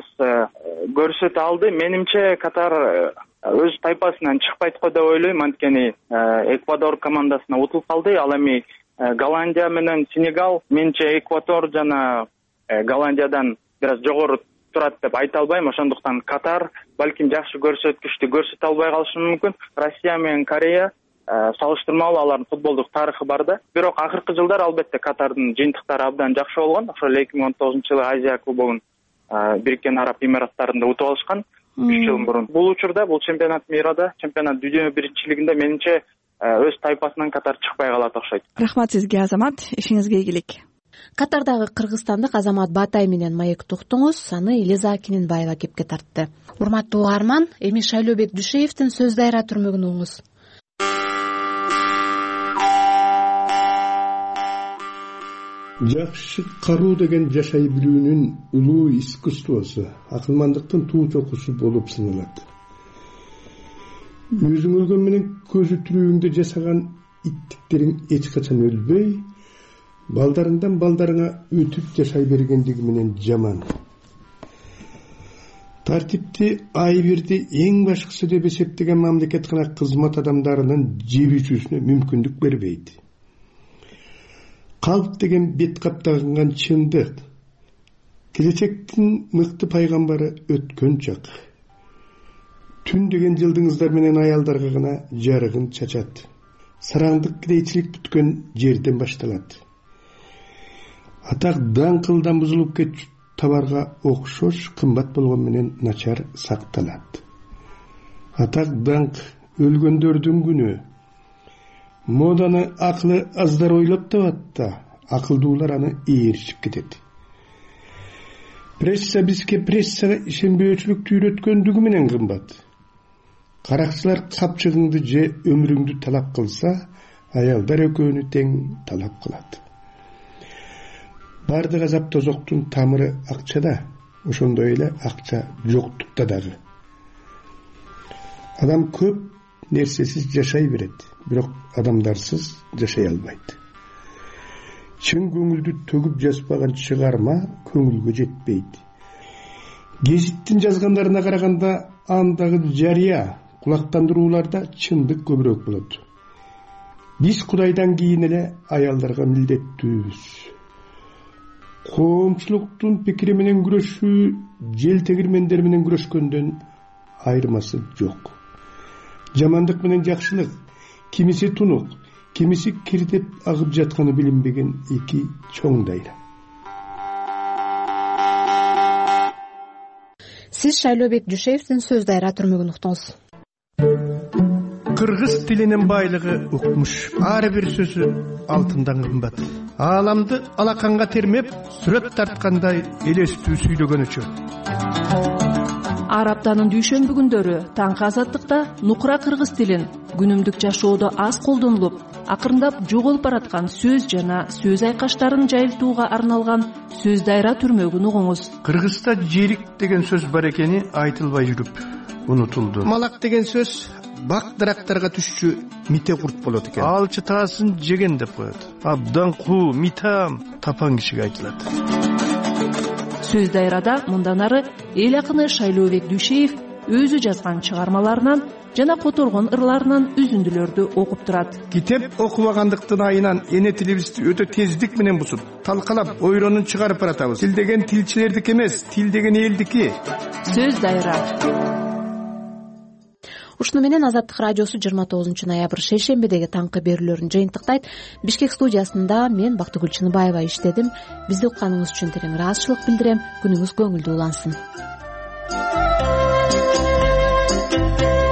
көрсөтө алды. Менимче Катар өз тайпасынан чыкпайт го деп ойлойм, анткени Эквадор командасына утулуп калды. Ал эми Голландия менен Сенегал менимче Эквадор жана Голландиядан бир аз жогору турат деп айта албайм. Ошондуктан Катар балким жакшы көрсөткүчтү көрсөтө албай калышы мүмкүн. Россия менен Корея салыштырмалуу алардын футболдук тарыхы бар да. Бирок акыркы жылдар албетте Катардын жыйынтыктары абдан жакшы болгон. Ошол эки миң он тогузунчу жылы Азия кубогун Бириккен Араб Эмираттарында утуп алышкан үч жыл мурун. Бул учурда бул чемпионат мирада, чемпионат дүйнө биринчилигинде менимче өз тайпасынан Катар чыкпай калат окшойт. Рахмат сизге, Азамат. Ишиңизге ийгилик. Катардагы кыргызстандык Азамат Батай менен маекти уктуңуз. Аны Элиза Кининбаева кепке тартты. Урматтуу угарман, эми Шайлообек Дүйшеевдин сөз дайра түрмөгүн угуңуз. Жакшы кароо деген жашай билүүнүн улуу искусствосу, акылмандыктын туу чокусу болуп саналат. Өзүң өлгөн менен көзү тирүүңдө жасаган иттиктериң эч качан өлбөй, балдарыңдан балдарыңа өтүп жашай бергендиги менен жаман. Тартипти айбирди эң башкысы деп эсептеген мамлекет гана кызмат адамдарынын жебүүсүнө мүмкүндүк бербейт. Калп деген бет каптаган чындык. Келечектин мыкты пайгамбары өткөн чак. Түн деген жылдыңыздар менен аялдарга гана жарыгын чачат. Сараңдык кирейчилик бүткөн жерден башталат. Атак даңкылдан бузулуп кетчү табарга окшош кымбат болгон менен начар сакталат. Атак даңк өлгөндөрдүн күнү. Моданы акылы аздар ойлоп табат да, акылдуулар аны ээрчип кетет. Пресса бизге прессага ишенбөөчүлүктү үйрөткөндүгү менен кымбат. Каракчылар капчыгыңды же өмүрүңдү талап кылса, аялдар экөөнү тең талап кылат. Бардык азап тозоктун тамыры акчада, ошондой эле акча жоктукта дагы. Адам көп нерсесиз жашай берет, бирок адамдарсыз жашай албайт. Чын көңүлдү төгүп жазбаган чыгарма көңүлгө жетпейт. Гезиттин жазгандарына караганда андагы жарыя, кулактандырууларда чындык көбүрөөк болот. Биз Кудайдан кийин эле аялдарга милдеттүүбүз. Коомчулуктун пикири менен күрөшүү жел тегирмендер менен күрөшкөндөн айырмасы жок. Жамандык менен жакшылык, кимиси тунук, кимиси кирдеп агып жатканы билинбеген эки чоң дайра. Сиз Шайлообек Дүйшеевдин сөз дайра түрмөгүн уктуңуз. Кыргыз тилинин байлыгы укмуш. Ар бир сөзү алтындан кымбат. Ааламды алаканга термеп, сүрөт тарткандай элестүү сүйлөгөнүчө. Ар аптанын дүйшөмбү күндөрү таңкы азаттыкта нукура кыргыз тилин күнүмдүк жашоодо аз колдонулуп, акырындап жоголуп бараткан сөз жана сөз айкаштарын жайылтууга арналган сөз дайра түрмөгүн угуңуз. Кыргызда жерик деген сөз бар экени айтылбай жүрүп унутулду. Малак деген сөз бак дарактарга түшчү мите курт болот экен. Ал чытаасын жеген деп коет. Абдан куу, митам, тапан кишиге айтылат. сөз дайрада мындан ары эл акыны Шайлообек Дүйшеев өзү жазган чыгармаларынан жана которгон ырларынан үзүндүлөрдү окуп турат. Китеп окубагандыктын айынан эне тилибизди өтө тездик менен бузуп, талкалап, ойронун чыгарып баратабыз. Тил деген тилчилердики эмес, тил деген элдики. Сөз дайра. Ушуну менен Азаттык радиосу жыйырма тогузунчу ноябрь шейшембидеги таңкы берүүлөрүн жыйынтыктайт. Бишкек студиясында мен Бактыгүл Чыныбаева иштедим. Бизди укканыңыз үчүн терең ыраазычылык билдирем. Күнүңүз көңүлдүү улансын.